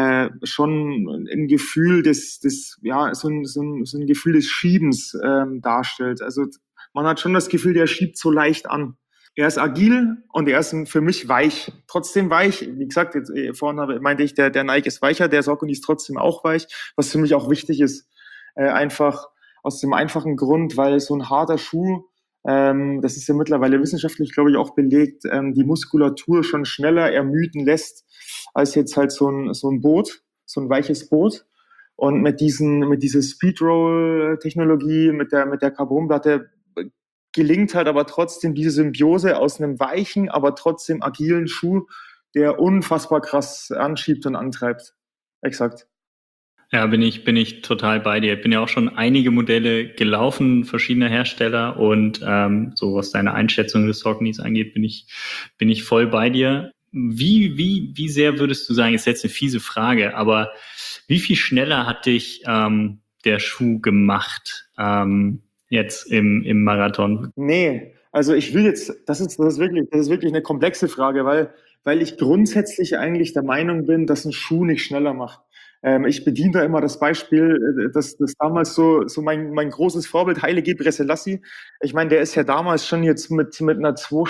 schon ein Gefühl so ein Gefühl des Schiebens darstellt. Also man hat schon das Gefühl, der schiebt so leicht an. Er ist agil und er ist für mich weich. Trotzdem weich. Wie gesagt, jetzt vorhin meinte ich, der Nike ist weicher, der Saucony ist trotzdem auch weich. Was für mich auch wichtig ist, einfach aus dem einfachen Grund, weil so ein harter Schuh, das ist ja mittlerweile wissenschaftlich, glaube ich, auch belegt, die Muskulatur schon schneller ermüden lässt, als jetzt halt so ein Boot, so ein weiches Boot. Und mit dieser Speedroll-Technologie, mit der Carbonplatte, gelingt halt aber trotzdem diese Symbiose aus einem weichen, aber trotzdem agilen Schuh, der unfassbar krass anschiebt und antreibt. Exakt. Ja, bin ich total bei dir. Ich bin ja auch schon einige Modelle gelaufen, verschiedener Hersteller, und so was deine Einschätzung des Sauconys angeht, bin ich voll bei dir. Wie sehr würdest du sagen, ist jetzt eine fiese Frage, aber wie viel schneller hat dich der Schuh gemacht jetzt im Marathon? Nee, also ich will jetzt, das ist wirklich eine komplexe Frage, weil ich grundsätzlich eigentlich der Meinung bin, dass ein Schuh nicht schneller macht. Ich bediene da immer das Beispiel, das damals so mein großes Vorbild, Haile Gebrselassie. Ich meine, der ist ja damals schon jetzt mit einer 2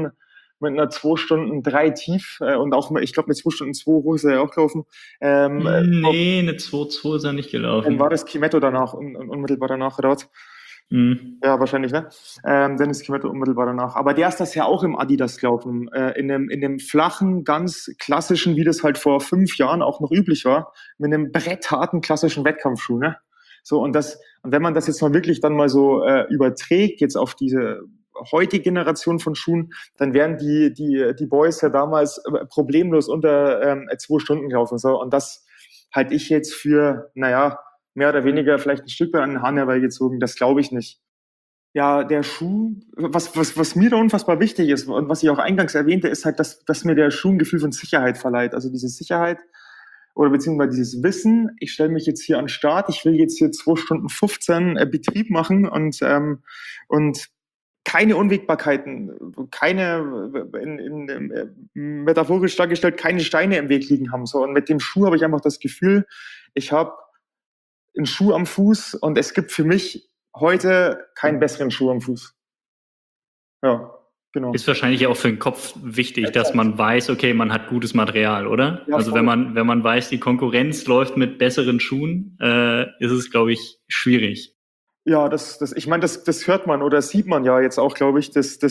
Stunden 3 tief und auch, ich glaube, mit 2 Stunden 2 hoch ist er ja auch gelaufen. Nee, eine 2,2 ist er nicht gelaufen. Dann war das Kimetto danach, unmittelbar danach dort. Ja, wahrscheinlich, ne? Dennis Kimetto unmittelbar danach. Aber der ist das ja auch im Adidas gelaufen. In einem flachen, ganz klassischen, wie das halt vor 5 Jahren auch noch üblich war, mit einem brettharten, klassischen Wettkampfschuh, ne? So, und wenn man das jetzt mal wirklich dann mal so überträgt, jetzt auf diese heutige Generation von Schuhen, dann wären die Boys ja damals problemlos unter 2 Stunden gelaufen. So, und das halte ich jetzt für, naja, mehr oder weniger vielleicht ein Stück weit an den Hahn herbeigezogen, das glaube ich nicht. Ja, der Schuh, was mir da unfassbar wichtig ist und was ich auch eingangs erwähnte, ist halt, dass mir der Schuh ein Gefühl von Sicherheit verleiht. Also diese Sicherheit oder beziehungsweise dieses Wissen, ich stelle mich jetzt hier an den Start, ich will jetzt hier 2 Stunden 15 Betrieb machen und keine Unwägbarkeiten, metaphorisch dargestellt, keine Steine im Weg liegen haben. So, und mit dem Schuh habe ich einfach das Gefühl, ich habe einen Schuh am Fuß und es gibt für mich heute keinen besseren Schuh am Fuß. Ja, genau. Ist wahrscheinlich auch für den Kopf wichtig, dass man weiß, okay, man hat gutes Material, oder? Ja, also wenn man weiß, die Konkurrenz läuft mit besseren Schuhen, ist es, glaube ich, schwierig. Ja, ich meine, das hört man oder sieht man ja jetzt auch, glaube ich, das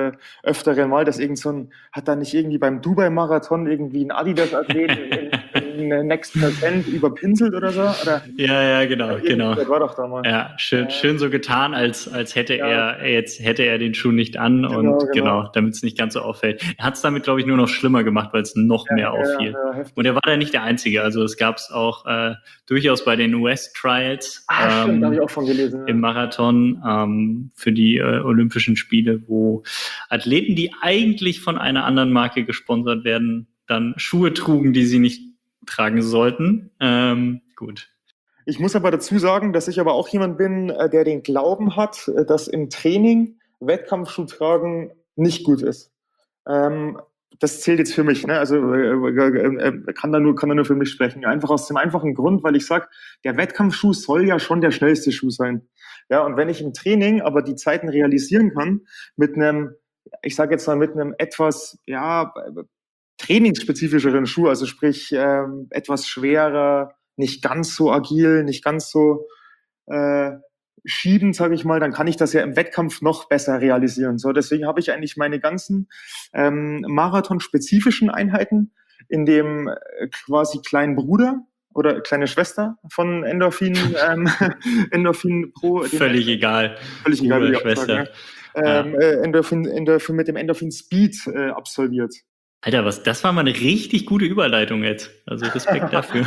öfteren Mal, dass hat da nicht irgendwie beim Dubai-Marathon irgendwie ein Adidas-Athlet in Next Percent überpinselt oder so? Oder? Ja, genau. Das war doch damals. Ja, schön so getan, als hätte er den Schuh nicht an und genau, damit es nicht ganz so auffällt. Er hat es damit, glaube ich, nur noch schlimmer gemacht, weil es noch mehr auffiel. Und er war da nicht der Einzige. Also es gab es auch durchaus bei den US-Trials stimmt, habe ich auch von gelesen. Im Marathon für die Olympischen Spiele, wo Athleten, die eigentlich von einer anderen Marke gesponsert werden, dann Schuhe trugen, die sie nicht tragen sollten. Gut. Ich muss aber dazu sagen, dass ich aber auch jemand bin, der den Glauben hat, dass im Training Wettkampfschuh tragen nicht gut ist. Das zählt jetzt für mich, ne? Also kann da nur für mich sprechen. Einfach aus dem einfachen Grund, weil ich sage, der Wettkampfschuh soll ja schon der schnellste Schuh sein. Ja, und wenn ich im Training aber die Zeiten realisieren kann mit einem, ich sage jetzt mal mit einem etwas trainingsspezifischeren Schuh, also sprich etwas schwerer, nicht ganz so agil, nicht ganz so schiebend, sage ich mal, dann kann ich das ja im Wettkampf noch besser realisieren. So, deswegen habe ich eigentlich meine ganzen Marathon-spezifischen Einheiten in dem quasi kleinen Bruder oder kleine Schwester von Endorphin, Endorphin Pro. Völlig egal. Völlig egal, wie ich Schwester. Sagen, Endorphin mit dem Endorphin Speed absolviert. Alter, das war mal eine richtig gute Überleitung jetzt. Also Respekt dafür.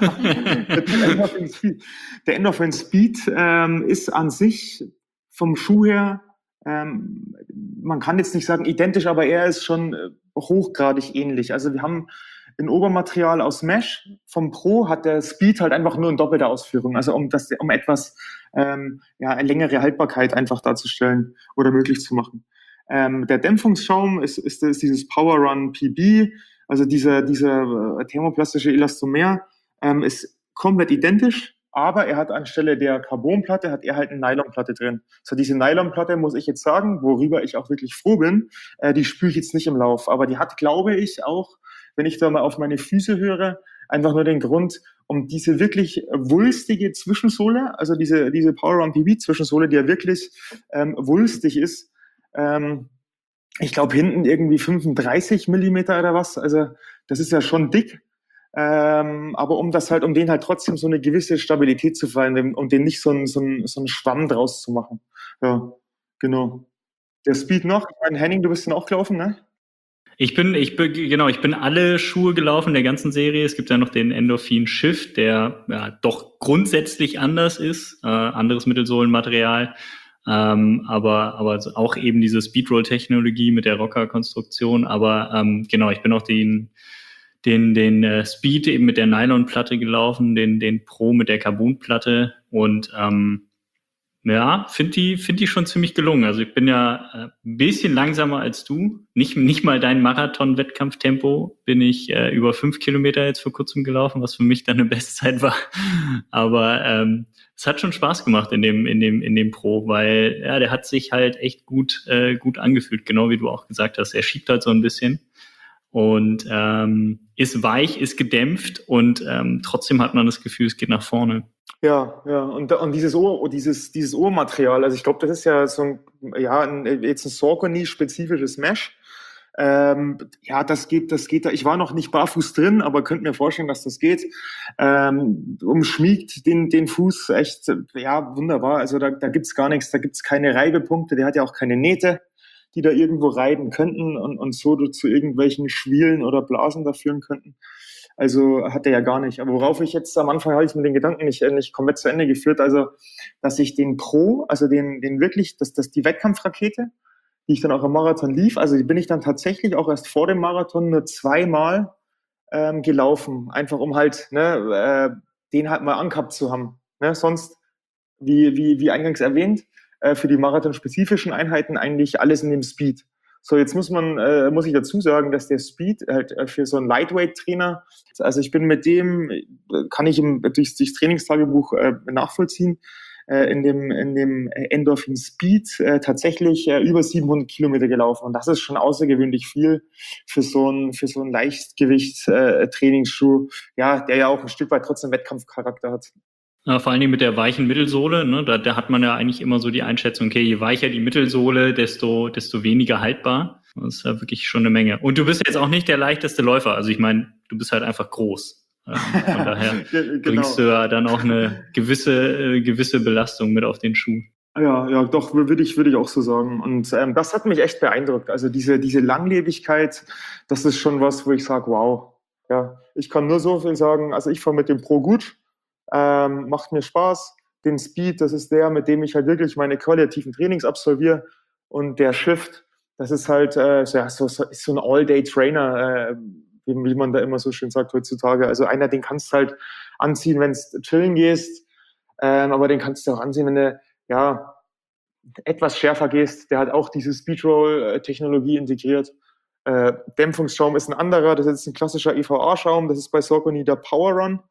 Der Endorphin Speed ist an sich vom Schuh her, man kann jetzt nicht sagen identisch, aber er ist schon hochgradig ähnlich. Also wir haben ein Obermaterial aus Mesh. Vom Pro hat der Speed halt einfach nur in doppelter Ausführung. Also um etwas eine längere Haltbarkeit einfach darzustellen oder möglich zu machen. Der Dämpfungsschaum ist dieses Power Run PB, also dieser thermoplastische Elastomer, ist komplett identisch, aber er hat anstelle der Carbonplatte, hat er halt eine Nylonplatte drin. So, diese Nylonplatte, muss ich jetzt sagen, worüber ich auch wirklich froh bin, die spüre ich jetzt nicht im Lauf, aber die hat, glaube ich, auch, wenn ich da mal auf meine Füße höre, einfach nur den Grund, um diese wirklich wulstige Zwischensohle, also diese Power Run PB Zwischensohle, die ja wirklich wulstig ist, ich glaube hinten irgendwie 35 Millimeter oder was, also das ist ja schon dick, aber um den halt trotzdem so eine gewisse Stabilität zu verleihen, um den nicht so einen Schwamm draus zu machen. Ja, genau. Der Speed noch, ich meine, Henning, du bist den auch gelaufen, ne? Ich bin alle Schuhe gelaufen der ganzen Serie. Es gibt ja noch den Endorphin Shift, der ja doch grundsätzlich anders ist, anderes Mittelsohlenmaterial. Aber auch eben diese Speedroll-Technologie mit der Rocker-Konstruktion. Aber ich bin auch den Speed eben mit der Nylon-Platte gelaufen, den Pro mit der Carbon-Platte und finde die schon ziemlich gelungen. Also ich bin ja ein bisschen langsamer als du. Nicht mal dein Marathon-Wettkampftempo bin ich über 5 Kilometer jetzt vor kurzem gelaufen, was für mich dann eine Bestzeit war. Aber es hat schon Spaß gemacht in dem Pro, weil ja, der hat sich halt echt gut angefühlt, genau wie du auch gesagt hast. Er schiebt halt so ein bisschen und ist weich, ist gedämpft und trotzdem hat man das Gefühl, es geht nach vorne. Ja, und dieses Ohrmaterial, also ich glaube, das ist ja jetzt ein Saucony-spezifisches Mesh. Das geht da. Ich war noch nicht barfuß drin, aber könnte mir vorstellen, dass das geht. Umschmiegt den Fuß echt, wunderbar. Also da gibt's gar nichts, da gibt's keine Reibepunkte, der hat ja auch keine Nähte, die da irgendwo reiben könnten und so zu irgendwelchen Schwielen oder Blasen da führen könnten. Also hat er ja gar nicht. Aber worauf ich jetzt am Anfang habe ich mit den Gedanken nicht komplett zu Ende geführt, also dass ich den Pro, also den wirklich, die Wettkampfrakete, die ich dann auch im Marathon lief, also die bin ich dann tatsächlich auch erst vor dem Marathon nur 2-mal gelaufen, einfach um halt den halt mal angehabt zu haben. Ne? Sonst, wie eingangs erwähnt, für die marathonspezifischen Einheiten eigentlich alles in dem Speed. So, jetzt muss ich dazu sagen, dass der Speed halt für so einen Lightweight-Trainer, also ich bin mit dem, kann ich durchs Trainingstagebuch nachvollziehen, in dem Endorphin Speed tatsächlich über 700 Kilometer gelaufen. Und das ist schon außergewöhnlich viel für so einen Leichtgewicht-Trainingsschuh, der ja auch ein Stück weit trotzdem Wettkampfcharakter hat. Vor allen Dingen mit der weichen Mittelsohle, ne? Da hat man ja eigentlich immer so die Einschätzung, okay, je weicher die Mittelsohle, desto weniger haltbar. Das ist ja wirklich schon eine Menge. Und du bist jetzt auch nicht der leichteste Läufer. Also ich meine, du bist halt einfach groß. Von daher Genau. bringst du ja dann auch eine gewisse Belastung mit auf den Schuh. Ja, doch, würde ich auch so sagen. Und das hat mich echt beeindruckt. Also diese Langlebigkeit, das ist schon was, wo ich sage, wow. Ja, ich kann nur so viel sagen, also ich fahre mit dem Pro gut, macht mir Spaß. Den Speed, das ist der, mit dem ich halt wirklich meine qualitativen Trainings absolviere. Und der Shift, das ist halt so ein All-Day-Trainer, wie man da immer so schön sagt heutzutage. Also einer, den kannst du halt anziehen, wenn du chillen gehst, aber den kannst du auch anziehen, wenn du etwas schärfer gehst. Der hat auch diese Speedroll-Technologie integriert. Dämpfungsschaum ist ein anderer, das ist ein klassischer EVA-Schaum, das ist bei Saucony der Power Run.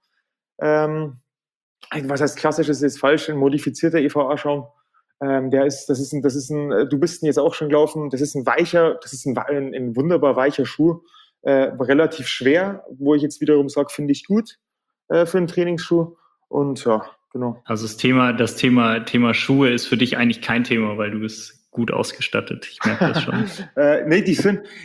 Was heißt klassisch, ist jetzt falsch, ein modifizierter EVA-Schaum. Du bist jetzt auch schon gelaufen, das ist ein wunderbar weicher Schuh, relativ schwer, wo ich jetzt wiederum sage, finde ich gut für einen Trainingsschuh. Und ja, genau. Also das Thema Schuhe ist für dich eigentlich kein Thema, weil du bist gut ausgestattet. Ich merke das schon. Nee, ich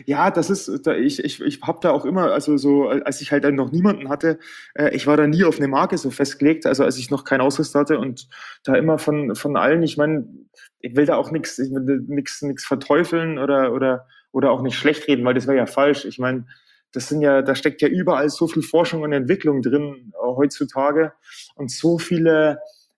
habe da auch immer, also so, als ich halt dann noch niemanden hatte, ich war da nie auf eine Marke so festgelegt, also als ich noch keinen Ausrüster hatte und da immer von allen, ich meine, ich will da auch nichts verteufeln oder auch nicht schlecht reden, weil das wäre ja falsch. Ich meine, da steckt ja überall so viel Forschung und Entwicklung drin heutzutage und so viele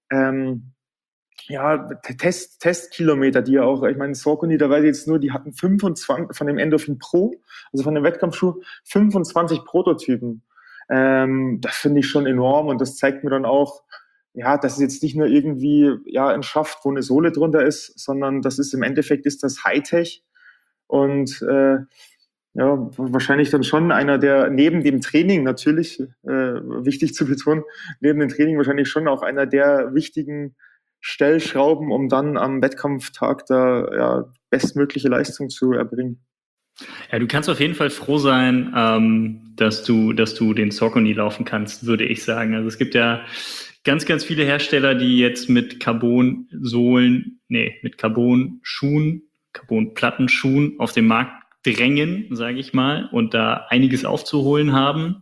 Testkilometer, die ja auch, ich meine, Saucony, da weiß ich jetzt nur, die hatten 25 von dem Endorphin Pro, also von dem Wettkampfschuh, 25 Prototypen. Das finde ich schon enorm und das zeigt mir dann auch, ja, das ist jetzt nicht nur irgendwie ein Schaft, wo eine Sohle drunter ist, sondern das ist im Endeffekt das Hightech und wahrscheinlich dann schon einer, der neben dem Training natürlich, wichtig zu betonen, neben dem Training wahrscheinlich schon auch einer der wichtigen Stellschrauben, um dann am Wettkampftag da bestmögliche Leistung zu erbringen. Ja, du kannst auf jeden Fall froh sein, dass du den Saucony laufen kannst, würde ich sagen. Also es gibt ja ganz, ganz viele Hersteller, die jetzt mit Carbon-Plattenschuhen auf den Markt drängen, sage ich mal, und da einiges aufzuholen haben.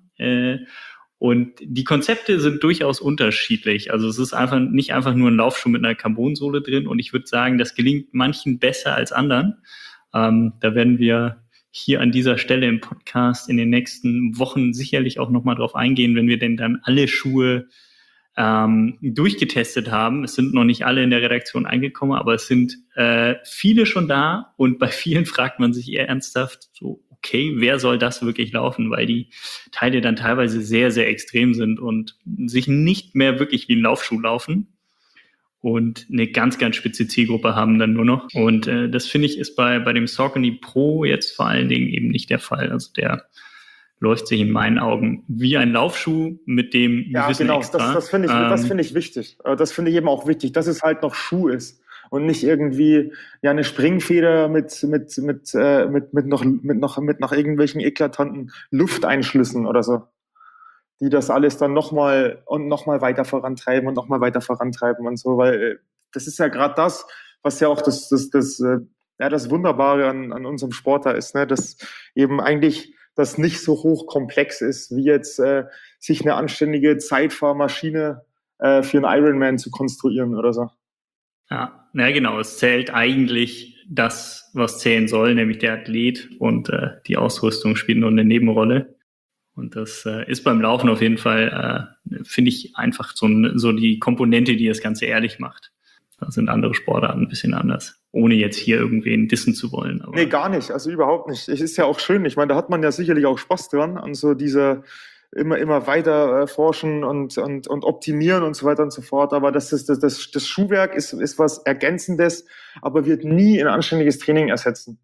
Und die Konzepte sind durchaus unterschiedlich. Also es ist nicht einfach nur ein Laufschuh mit einer Carbonsohle drin. Und ich würde sagen, das gelingt manchen besser als anderen. Da werden wir hier an dieser Stelle im Podcast in den nächsten Wochen sicherlich auch nochmal drauf eingehen, wenn wir denn dann alle Schuhe durchgetestet haben. Es sind noch nicht alle in der Redaktion angekommen, aber es sind viele schon da. Und bei vielen fragt man sich eher ernsthaft so, okay, wer soll das wirklich laufen? Weil die Teile dann teilweise sehr, sehr extrem sind und sich nicht mehr wirklich wie ein Laufschuh laufen und eine ganz, ganz spitze Zielgruppe haben dann nur noch. Und das finde ich ist bei dem Saucony Pro jetzt vor allen Dingen eben nicht der Fall. Also der läuft sich in meinen Augen wie ein Laufschuh mit dem gewissen Extra. Das finde ich wichtig. Das finde ich eben auch wichtig, dass es halt noch Schuh ist. Und nicht irgendwie eine Springfeder mit noch irgendwelchen eklatanten Lufteinschlüssen oder so, die das alles dann nochmal weiter vorantreiben und und so, weil das ist ja gerade das, was ja auch das Wunderbare an unserem Sport da ist, ne, dass eben eigentlich das nicht so hochkomplex ist, wie jetzt sich eine anständige Zeitfahrmaschine für einen Ironman zu konstruieren oder so. Ja, genau. Es zählt eigentlich das, was zählen soll, nämlich der Athlet und die Ausrüstung spielt nur eine Nebenrolle. Und das ist beim Laufen auf jeden Fall, finde ich, einfach so die Komponente, die das Ganze ehrlich macht. Da sind andere Sportarten ein bisschen anders, ohne jetzt hier irgendwen dissen zu wollen. Aber nee, gar nicht, also überhaupt nicht. Es ist ja auch schön, ich meine, da hat man ja sicherlich auch Spaß dran, an so dieser immer weiter forschen und optimieren und so weiter und so fort. Aber das Schuhwerk ist was Ergänzendes, aber wird nie ein anständiges Training ersetzen.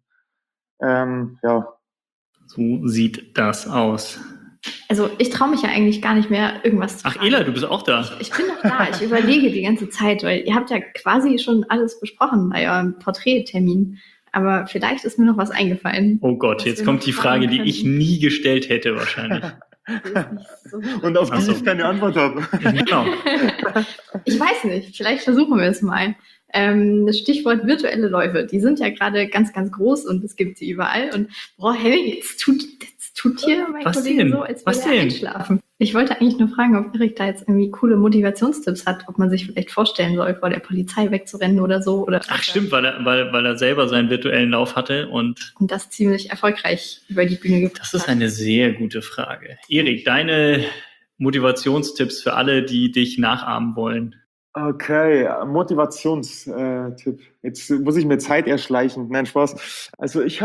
So sieht das aus. Also ich traue mich ja eigentlich gar nicht mehr, irgendwas zu fragen. Ach, Ela, du bist auch da. Ich bin noch da. Ich überlege die ganze Zeit, weil ihr habt ja quasi schon alles besprochen bei eurem Porträttermin. Aber vielleicht ist mir noch was eingefallen. Oh Gott, jetzt kommt die Frage, die ich nie gestellt hätte wahrscheinlich. Und auf die ich keine Antwort habe. Genau. Ich weiß nicht, vielleicht versuchen wir es mal. Das Stichwort virtuelle Läufe, die sind ja gerade ganz, ganz groß und es gibt sie überall. Und Henning, jetzt tut tut hier mein Was Kollege denn? so, als Was würde er denn? einschlafen. Ich wollte eigentlich nur fragen, ob Erik da jetzt irgendwie coole Motivationstipps hat, ob man sich vielleicht vorstellen soll, vor der Polizei wegzurennen oder so. Oder Ach stimmt, weil er selber seinen virtuellen Lauf hatte und das ziemlich erfolgreich über die Bühne gebracht das ist eine sehr gute Frage. Erik, deine Motivationstipps für alle, die dich nachahmen wollen. Okay, Motivationstipp. Jetzt muss ich mir Zeit erschleichen. Nein, Spaß. Also ich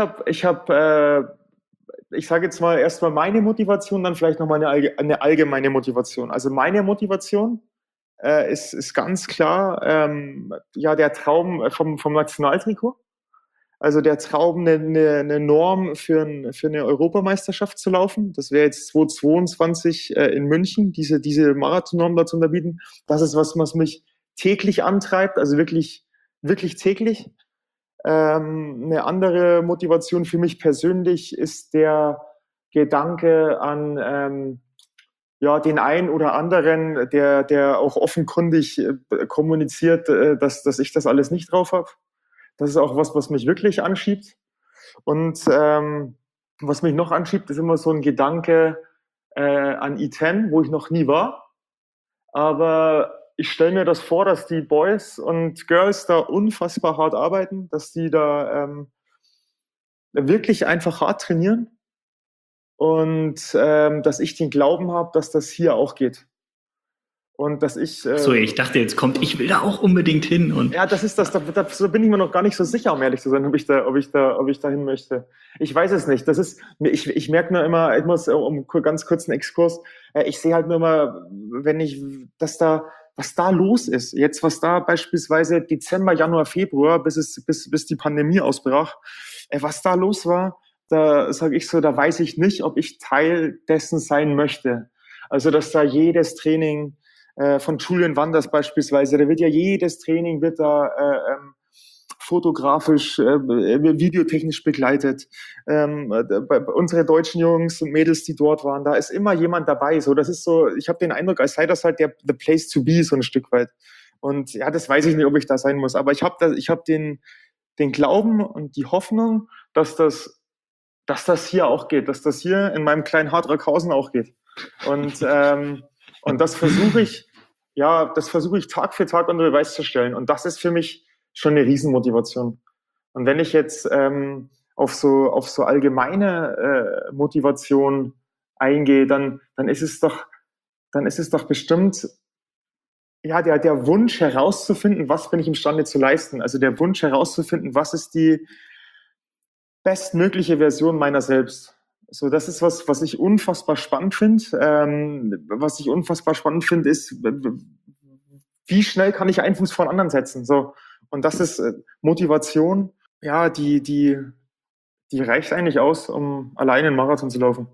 sage jetzt mal erstmal meine Motivation, dann vielleicht nochmal eine allgemeine Motivation. Also meine Motivation ist ganz klar ja der Traum vom Nationaltrikot. Also der Traum, eine Norm für eine Europameisterschaft zu laufen. Das wäre jetzt 2022 in München, diese Marathonnorm da zu unterbieten. Das ist was mich täglich antreibt, also wirklich, wirklich täglich. Eine andere Motivation für mich persönlich ist der Gedanke an ja, den einen oder anderen, der auch offenkundig kommuniziert, dass ich das alles nicht drauf habe. Das ist auch was mich wirklich anschiebt. Und was mich noch anschiebt, ist immer so ein Gedanke an E10, wo ich noch nie war. Aber ich stelle mir das vor, dass die Boys und Girls da unfassbar hart arbeiten, dass die da wirklich einfach hart trainieren und dass ich den Glauben habe, dass das hier auch geht. Und dass ich. So, ich dachte, jetzt kommt, ich will da auch unbedingt hin. Und ja, das ist das. Da bin ich mir noch gar nicht so sicher, um ehrlich zu sein, ob ich da hin möchte. Ich weiß es nicht. Das ist, ich merke nur immer, ich muss ganz kurz einen Exkurs. Ich sehe halt nur immer, was da los ist. Jetzt, was da beispielsweise Dezember, Januar, Februar, bis die Pandemie ausbrach, was da los war, da sage ich so, da weiß ich nicht, ob ich Teil dessen sein möchte. Also, dass da jedes Training von Julian Wanders beispielsweise, da wird ja jedes Training fotografisch, videotechnisch begleitet. Unsere deutschen Jungs und Mädels, die dort waren, da ist immer jemand dabei. So, das ist so, ich habe den Eindruck, als sei das halt the place to be, so ein Stück weit. Und ja, das weiß ich nicht, ob ich da sein muss. Aber ich habe den Glauben und die Hoffnung, dass das hier auch geht, dass das hier in meinem kleinen Hartrackhausen auch geht. Und das versuche ich Tag für Tag unter Beweis zu stellen. Und das ist für mich schon eine Riesenmotivation. Und wenn ich jetzt auf so allgemeine Motivation eingehe, dann ist es doch bestimmt ja der Wunsch herauszufinden, was bin ich imstande zu leisten. Also der Wunsch herauszufinden, was ist die bestmögliche Version meiner selbst. So, das ist was ich unfassbar spannend finde. Was ich unfassbar spannend finde, ist, wie schnell kann ich einen Fuß vor den anderen setzen. So, und das ist Motivation. Ja, die reicht eigentlich aus, um alleine einen Marathon zu laufen.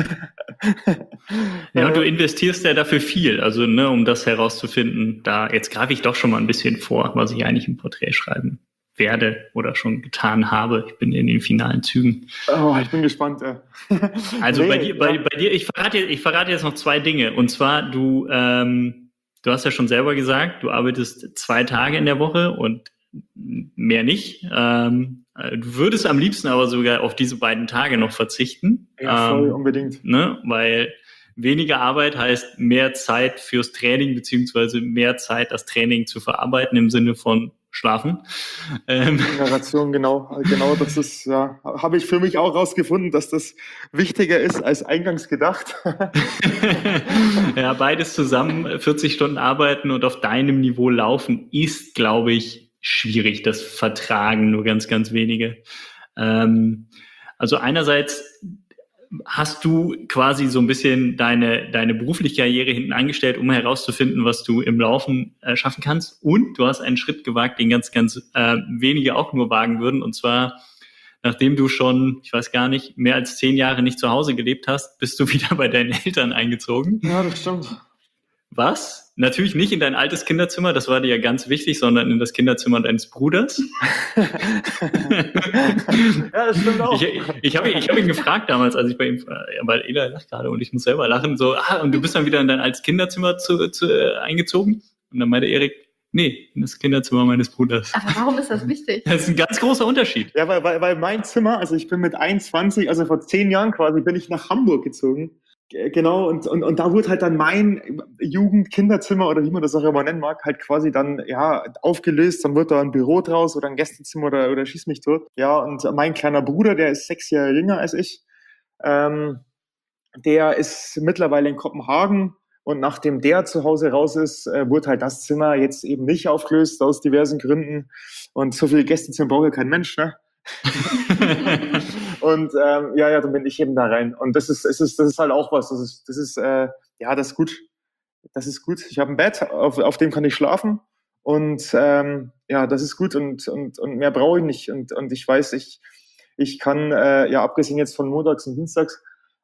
Ja, und du investierst ja dafür viel, also ne, um das herauszufinden. Da jetzt greife ich doch schon mal ein bisschen vor, was ich eigentlich im Porträt schreiben werde oder schon getan habe. Ich bin in den finalen Zügen. Oh, ich bin gespannt. Also nee, bei dir, ich verrate jetzt noch zwei Dinge. Und zwar, du hast ja schon selber gesagt, du arbeitest 2 Tage in der Woche und mehr nicht. Du würdest am liebsten aber sogar auf diese beiden Tage noch verzichten. Ja, voll, unbedingt. Ne? Weil weniger Arbeit heißt mehr Zeit fürs Training, beziehungsweise mehr Zeit, das Training zu verarbeiten im Sinne von Schlafen. Generation, genau, das ist, ja, habe ich für mich auch rausgefunden, dass das wichtiger ist als eingangs gedacht. Ja, beides zusammen, 40 Stunden arbeiten und auf deinem Niveau laufen, ist, glaube ich, schwierig. Das vertragen nur ganz, ganz wenige. Also einerseits hast du quasi so ein bisschen deine berufliche Karriere hinten angestellt, um herauszufinden, was du im Laufen schaffen kannst. Und du hast einen Schritt gewagt, den ganz, ganz wenige auch nur wagen würden. Und zwar, nachdem du schon, ich weiß gar nicht, mehr als 10 Jahre nicht zu Hause gelebt hast, bist du wieder bei deinen Eltern eingezogen. Ja, das stimmt. Was? Natürlich nicht in dein altes Kinderzimmer, das war dir ja ganz wichtig, sondern in das Kinderzimmer deines Bruders. Ja, das stimmt auch. Ich hab ihn gefragt damals, als ich bei ihm, weil Ela lacht gerade und ich muss selber lachen, so, und du bist dann wieder in dein altes Kinderzimmer eingezogen? Und dann meinte Erik, Nee, das Kinderzimmer meines Bruders. Aber warum ist das wichtig? Das ist ein ganz großer Unterschied. Ja, weil mein Zimmer, also ich bin mit 21, also vor 10 Jahren quasi, bin ich nach Hamburg gezogen. Genau, und da wurde halt dann mein Jugend-Kinderzimmer oder wie man das auch immer nennen mag, halt quasi dann ja aufgelöst. Dann wird da ein Büro draus oder ein Gästezimmer oder schieß mich tot. Ja, und mein kleiner Bruder, der ist 6 Jahre jünger als ich, der ist mittlerweile in Kopenhagen. Und nachdem der zu Hause raus ist, wurde halt das Zimmer jetzt eben nicht aufgelöst, aus diversen Gründen. Und so viele Gästezimmer braucht ja kein Mensch, ne? Und dann bin ich eben da rein. Und das ist halt auch was. Das ist gut. Das ist gut. Ich habe ein Bett, auf dem kann ich schlafen. Und das ist gut und mehr brauche ich nicht. Und ich weiß, ich kann, abgesehen jetzt von montags und dienstags,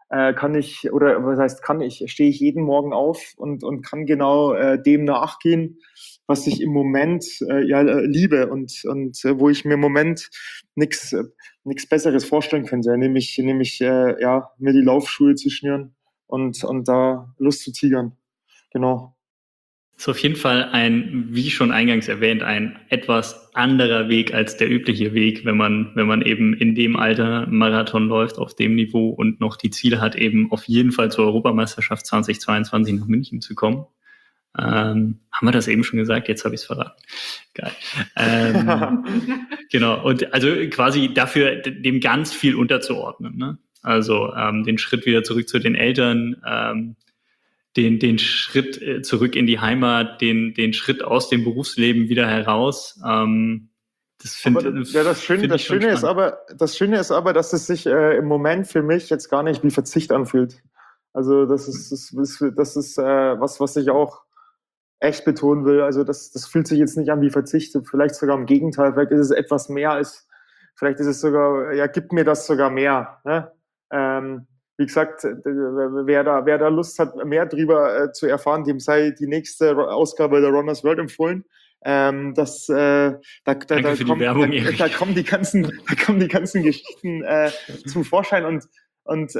stehe ich jeden Morgen auf und kann genau dem nachgehen, was ich im Moment liebe und wo ich mir im Moment nichts Besseres vorstellen könnte, nämlich mir die Laufschuhe zu schnüren und da Lust zu tigern. Genau. Ist auf jeden Fall wie schon eingangs erwähnt, ein etwas anderer Weg als der übliche Weg, wenn man eben in dem Alter Marathon läuft, auf dem Niveau und noch die Ziele hat, eben auf jeden Fall zur Europameisterschaft 2022 nach München zu kommen. Haben wir das eben schon gesagt? Jetzt habe ich es verraten. Geil. Genau. Und also quasi dafür dem ganz viel unterzuordnen, ne? Also den Schritt wieder zurück zu den Eltern, den Schritt zurück in die Heimat, den Schritt aus dem Berufsleben wieder heraus. Das Schöne ist aber, dass es sich im Moment für mich jetzt gar nicht wie Verzicht anfühlt. Also das ist was ich auch echt betonen will. Also das fühlt sich jetzt nicht an wie Verzicht, vielleicht sogar im Gegenteil. Vielleicht ist es etwas mehr vielleicht ist es sogar, gibt mir das sogar mehr. Ne? Wie gesagt, wer da Lust hat, mehr drüber zu erfahren, dem sei die nächste Ausgabe der Runners World empfohlen. Da kommen die ganzen Geschichten zum Vorschein und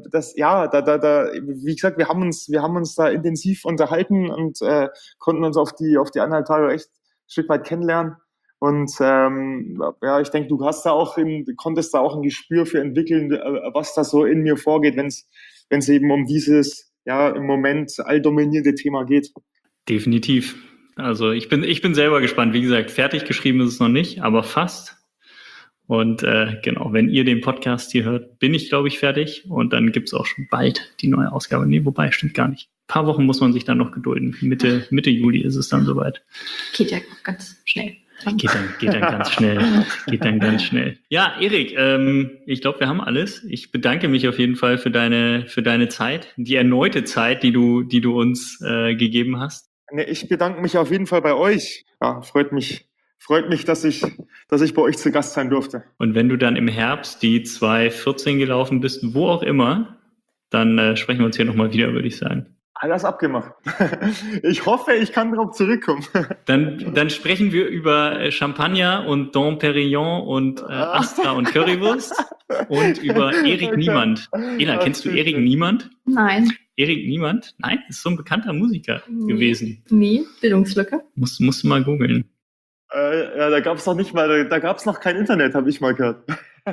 wie gesagt, wir haben uns da intensiv unterhalten und konnten uns auf die 1,5 Tage echt ein Stück weit kennenlernen. Und ich denke, du konntest da auch ein Gespür für entwickeln, was da so in mir vorgeht, wenn es eben um dieses im Moment alldominierende Thema geht. Definitiv. Also ich bin selber gespannt. Wie gesagt, fertig geschrieben ist es noch nicht, aber fast. Und genau, wenn ihr den Podcast hier hört, bin ich, glaube ich, fertig. Und dann gibt es auch schon bald die neue Ausgabe. Nee, wobei, stimmt gar nicht. Ein paar Wochen muss man sich dann noch gedulden. Mitte Juli ist es dann soweit. Geht ja ganz schnell. Geht dann ganz schnell. Ja, Erik, ich glaube, wir haben alles. Ich bedanke mich auf jeden Fall für deine Zeit, die erneute Zeit, die du uns gegeben hast. Nee, ich bedanke mich auf jeden Fall bei euch. Ja, freut mich, dass ich bei euch zu Gast sein durfte. Und wenn du dann im Herbst die 2:14 gelaufen bist, wo auch immer, dann sprechen wir uns hier nochmal wieder, würde ich sagen. Alles abgemacht. Ich hoffe, ich kann darauf zurückkommen. Dann sprechen wir über Champagner und Dom Perignon und Astra und Currywurst und über Erik Niemand. Ela, kennst du Erik Niemand? Nein. Erik Niemand? Nein, ist so ein bekannter Musiker gewesen. Nee, Bildungslücke. Musst du mal googeln. Da gab's noch kein Internet, habe ich mal gehört.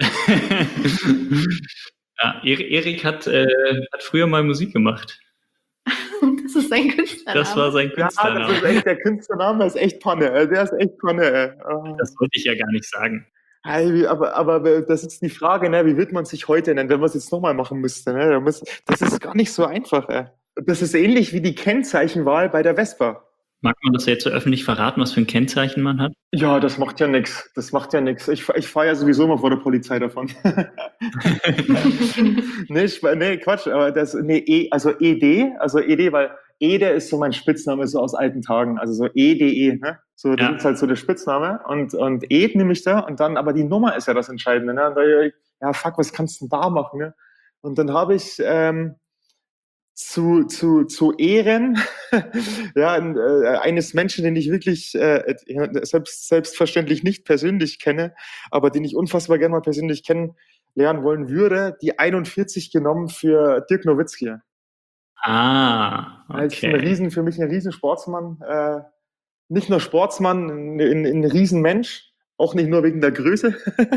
Ja, Erik hat früher mal Musik gemacht. Das ist sein Künstlername. Das war sein Künstlername. Ja, das ist echt, der Künstlername ist echt Panne. Der ist echt Panne. Das wollte ich ja gar nicht sagen. Hey, aber das ist die Frage, ne? Wie wird man sich heute nennen, wenn man es jetzt nochmal machen müsste? Ne? Das ist gar nicht so einfach. Das ist ähnlich wie die Kennzeichenwahl bei der Vespa. Mag man das jetzt so öffentlich verraten, was für ein Kennzeichen man hat? Ja, das macht ja nichts. Ich fahre ja sowieso mal vor der Polizei davon. Nee, Quatsch. Aber ED, weil Ede ist so mein Spitzname, so aus alten Tagen. Also so EDE, ne? So, das ist halt so der Spitzname. Und Ed nehme ich da. Und dann, aber die Nummer ist ja das Entscheidende, ne? Und da, was kannst du denn da machen, ne? Und dann habe ich, zu Ehren eines Menschen, den ich wirklich selbstverständlich nicht persönlich kenne, aber den ich unfassbar gerne mal persönlich kennenlernen wollen würde, die 41 genommen für Dirk Nowitzki. Ah, okay. Für mich ein Riesensportsmann. nicht nur Sportsmann, ein Riesenmensch, auch nicht nur wegen der Größe.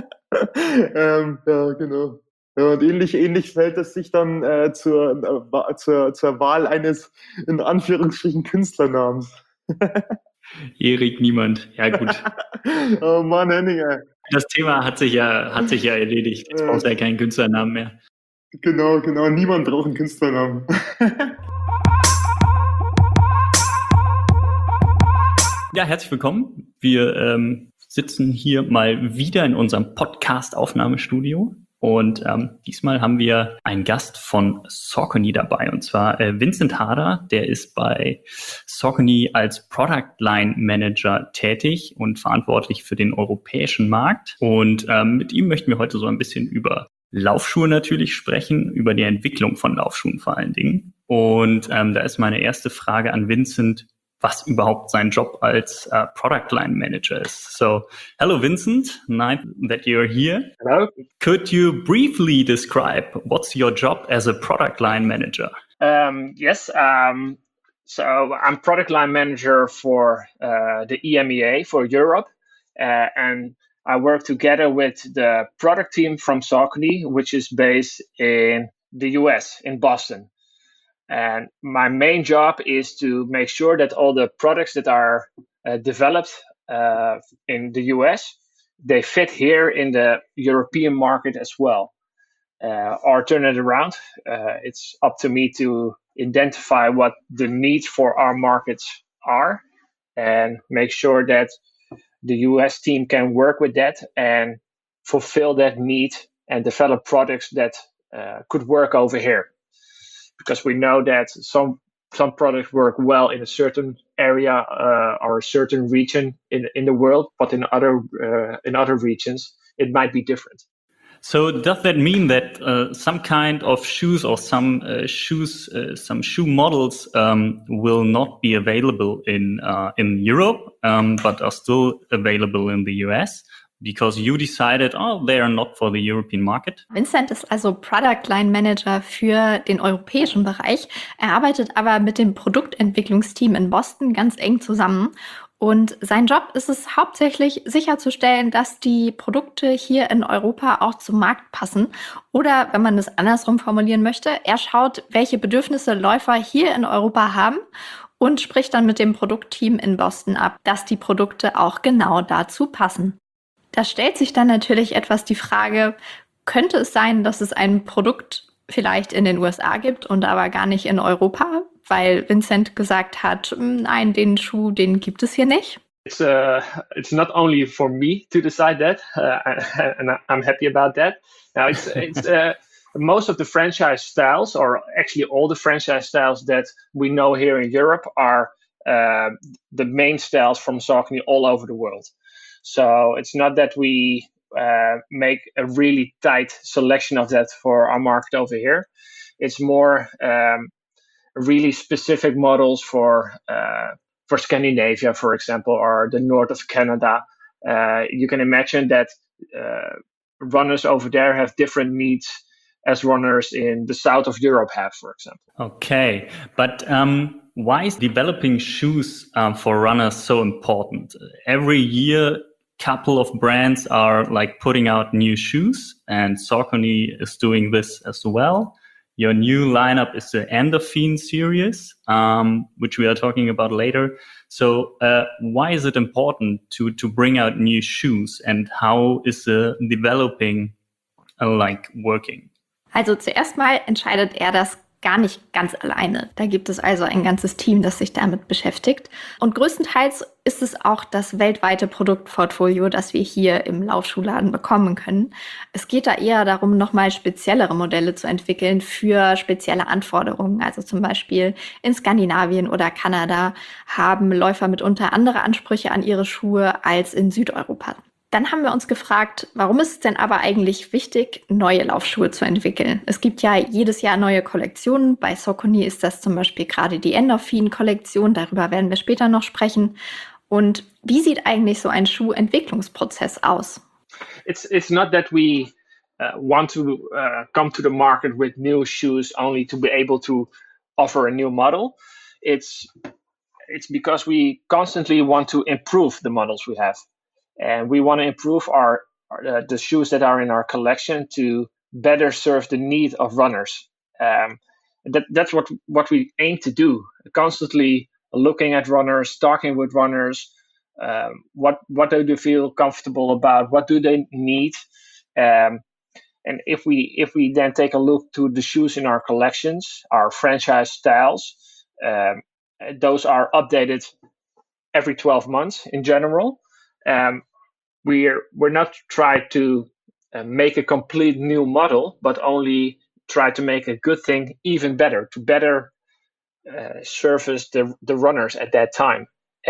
Ja, genau. Ja, und ähnlich fällt es sich dann zur Wahl eines, in Anführungsstrichen, Künstlernamens. Erik Niemand. Ja, gut. Oh Mann, Henning, ey. Das Thema hat sich ja erledigt. Jetzt brauchst du ja keinen Künstlernamen mehr. Genau. Niemand braucht einen Künstlernamen. Ja, herzlich willkommen. Wir sitzen hier mal wieder in unserem Podcast-Aufnahmestudio. Und diesmal haben wir einen Gast von Saucony dabei, und zwar Vincent Harder. Der ist bei Saucony als Product Line Manager tätig und verantwortlich für den europäischen Markt. Und mit ihm möchten wir heute so ein bisschen über Laufschuhe natürlich sprechen, über die Entwicklung von Laufschuhen vor allen Dingen. Und da ist meine erste Frage an Vincent, was überhaupt sein Job als Product Line Manager ist. So, hello Vincent, nice that you're here. Hello. Could you briefly describe what's your job as a Product Line Manager? Yes. So I'm Product Line Manager for the EMEA for Europe, and I work together with the product team from Saucony, which is based in the US, in Boston. And my main job is to make sure that all the products that are developed in the US, they fit here in the European market as well. Or turn it around. It's up to me to identify what the needs for our markets are and make sure that the US team can work with that and fulfill that need and develop products that could work over here. Because we know that some products work well in a certain area or a certain region in the world, but in other regions it might be different. So does that mean that some kind of shoes or some shoe models will not be available in Europe, but are still available in the US? Because you decided, they are not for the European market? Vincent ist also Product Line Manager für den europäischen Bereich. Er arbeitet aber mit dem Produktentwicklungsteam in Boston ganz eng zusammen. Und sein Job ist es hauptsächlich sicherzustellen, dass die Produkte hier in Europa auch zum Markt passen. Oder wenn man es andersrum formulieren möchte, er schaut, welche Bedürfnisse Läufer hier in Europa haben und spricht dann mit dem Produktteam in Boston ab, dass die Produkte auch genau dazu passen. Da stellt sich dann natürlich etwas die Frage, könnte es sein, dass es ein Produkt vielleicht in den USA gibt und aber gar nicht in Europa, weil Vincent gesagt hat, nein, den Schuh, den gibt es hier nicht? It's not only for me to decide that, and I'm happy about that. Now, it's most of the franchise styles, or actually all the franchise styles that we know here in Europe, are the main styles from Saucony all over the world. So it's not that we make a really tight selection of that for our market over here. It's more really specific models for Scandinavia, for example, or the north of Canada. You can imagine that runners over there have different needs as runners in the south of Europe have, for example. Okay, but why is developing shoes for runners so important? Every year, couple of brands are like putting out new shoes, and Saucony is doing this as well. Your new lineup is the Endorphin series, which we are talking about later. So why is it important to bring out new shoes, and how is the developing working? Also zuerst mal entscheidet er das gar nicht ganz alleine. Da gibt es also ein ganzes Team, das sich damit beschäftigt. Und größtenteils ist es auch das weltweite Produktportfolio, das wir hier im Laufschuhladen bekommen können. Es geht da eher darum, nochmal speziellere Modelle zu entwickeln für spezielle Anforderungen. Also zum Beispiel in Skandinavien oder Kanada haben Läufer mitunter andere Ansprüche an ihre Schuhe als in Südeuropa. Dann haben wir uns gefragt, warum ist es denn aber eigentlich wichtig, neue Laufschuhe zu entwickeln? Es gibt ja jedes Jahr neue Kollektionen. Bei Saucony ist das zum Beispiel gerade die Endorphin-Kollektion. Darüber werden wir später noch sprechen. Und wie sieht eigentlich so ein Schuhentwicklungsprozess aus? It's not that we want to come to the market with new shoes only to be able to offer a new model. It's it's because we constantly want to improve the models we have, and we want to improve the shoes that are in our collection to better serve the need of runners. That's what we aim to do. Constantly looking at runners, talking with runners. What do they feel comfortable about? What do they need? And if we then take a look to the shoes in our collections, our franchise styles, those are updated every 12 months in general. We're not trying to make a complete new model, but only try to make a good thing even better, to better service the runners at that time.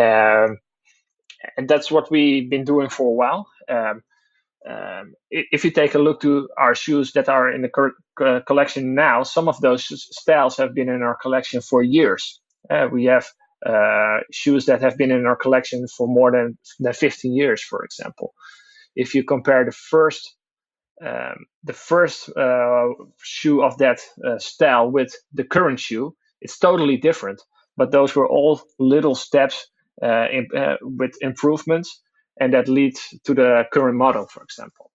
And that's what we've been doing for a while. If you take a look to our shoes that are in the collection now, some of those styles have been in our collection for years. We have shoes that have been in our collection for more than 15 years, for example. If you compare the first shoe of that style with the current shoe, it's totally different. But those were all little steps with improvements, and that leads to the current model, for example.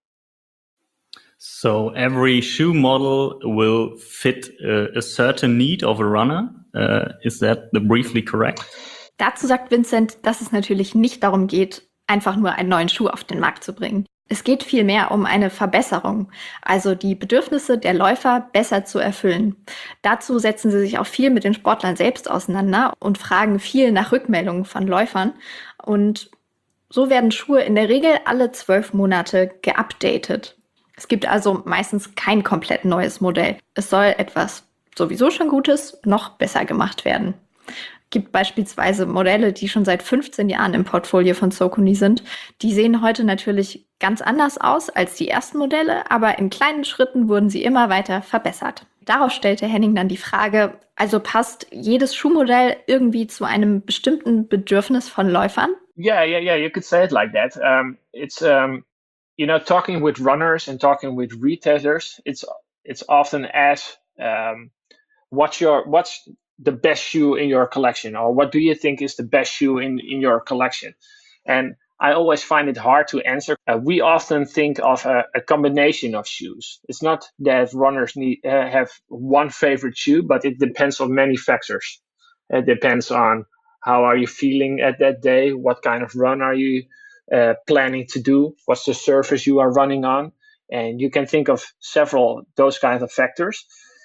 So every shoe model will fit a certain need of a runner. Is that briefly correct? Dazu sagt Vincent, dass es natürlich nicht darum geht, einfach nur einen neuen Schuh auf den Markt zu bringen. Es geht vielmehr um eine Verbesserung, also die Bedürfnisse der Läufer besser zu erfüllen. Dazu setzen sie sich auch viel mit den Sportlern selbst auseinander und fragen viel nach Rückmeldungen von Läufern. Und so werden Schuhe in der Regel alle 12 Monate geupdatet. Es gibt also meistens kein komplett neues Modell. Es soll etwas sowieso schon Gutes noch besser gemacht werden. Gibt beispielsweise Modelle, die schon seit 15 Jahren im Portfolio von Saucony sind. Die sehen heute natürlich ganz anders aus als die ersten Modelle, aber in kleinen Schritten wurden sie immer weiter verbessert. Darauf stellte Henning dann die Frage, also passt jedes Schuhmodell irgendwie zu einem bestimmten Bedürfnis von Läufern? Yeah, you could say it like that. It's talking with runners and talking with retailers, it's often asked, what's the best shoe in your collection, or what do you think is the best shoe in your collection? And I always find it hard to answer. We often think of a combination of shoes. It's not that runners have one favorite shoe, but it depends on many factors. It depends on how are you feeling at that day, what kind of run are you planning to do, what's the surface you are running on, and you can think of several those kinds of factors.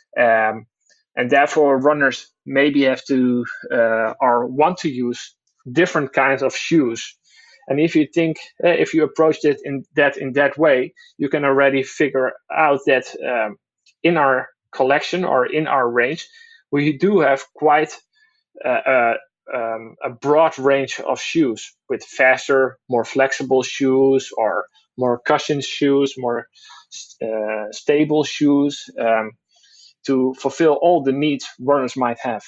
And therefore, runners maybe have to or want to use different kinds of shoes. And if you approach it in that way, you can already figure out that in our collection or in our range, we do have quite a broad range of shoes with faster, more flexible shoes, or more cushioned shoes, more stable shoes. To fulfill all the needs runners might have.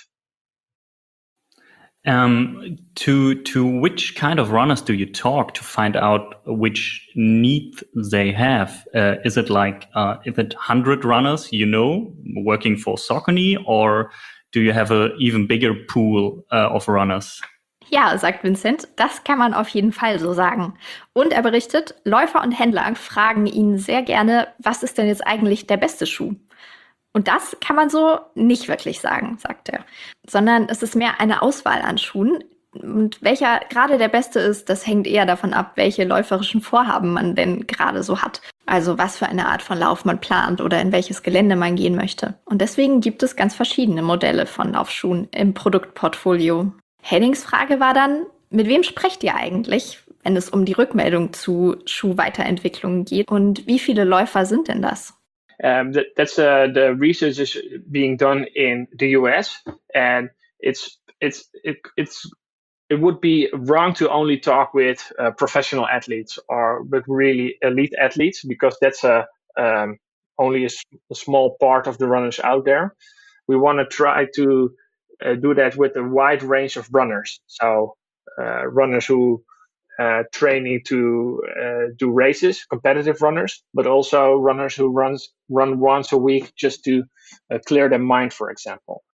To which kind of runners do you talk to find out which need they have? Is it 100 runners working for Saucony, or do you have an even bigger pool of runners? Ja, sagt Vincent, das kann man auf jeden Fall so sagen. Und er berichtet, Läufer und Händler fragen ihn sehr gerne, was ist denn jetzt eigentlich der beste Schuh? Und das kann man so nicht wirklich sagen, sagt er, sondern es ist mehr eine Auswahl an Schuhen. Und welcher gerade der beste ist, das hängt eher davon ab, welche läuferischen Vorhaben man denn gerade so hat. Also was für eine Art von Lauf man plant oder in welches Gelände man gehen möchte. Und deswegen gibt es ganz verschiedene Modelle von Laufschuhen im Produktportfolio. Hennings Frage war dann, mit wem sprecht ihr eigentlich, wenn es um die Rückmeldung zu Schuhweiterentwicklungen geht? Und wie viele Läufer sind denn das? That's the research is being done in the US, and it would be wrong to only talk with professional athletes or with really elite athletes, because that's only a small part of the runners out there. We want to try to do that with a wide range of runners. So runners who training to do races, competitive runners, but also runners who run once a week just to clear their mind, for example.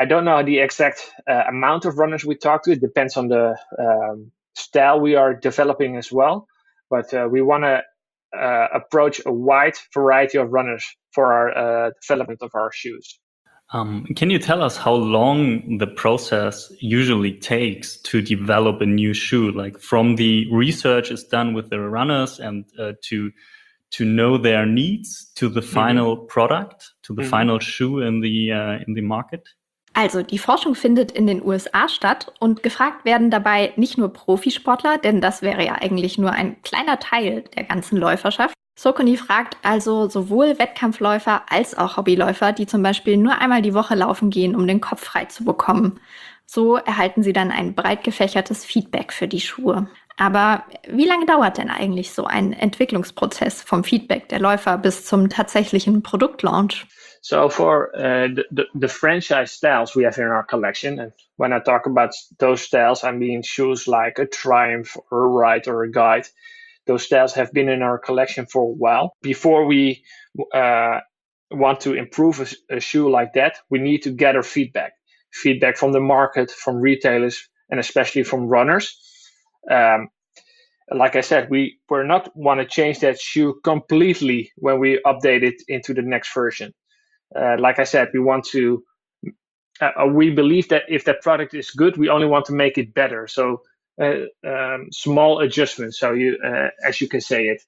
I don't know the exact amount of runners we talk to. It depends on the style we are developing as well. But we want to approach a wide variety of runners for our development of our shoes. Can you tell us how long the process usually takes to develop a new shoe? Like from the research is done with the runners and to know their needs to the final product, to the final shoe in the market? Also die Forschung findet in den USA statt und gefragt werden dabei nicht nur Profisportler, denn das wäre ja eigentlich nur ein kleiner Teil der ganzen Läuferschaft. Saucony fragt also sowohl Wettkampfläufer als auch Hobbyläufer, die zum Beispiel nur einmal die Woche laufen gehen, um den Kopf frei zu bekommen. So erhalten sie dann ein breit gefächertes Feedback für die Schuhe. Aber wie lange dauert denn eigentlich so ein Entwicklungsprozess vom Feedback der Läufer bis zum tatsächlichen Produktlaunch? So for the franchise styles we have in our collection, and when I talk about those styles, I mean shoes like a Triumph or a Ride or a Guide. Those styles have been in our collection for a while. Before we want to improve a shoe like that, we need to gather feedback from the market, from retailers, and especially from runners. Like I said, we're not want to change that shoe completely when we update it into the next version. Like I said, we want to. We believe that if that product is good, we only want to make it better. So small adjustments. So as you can say it.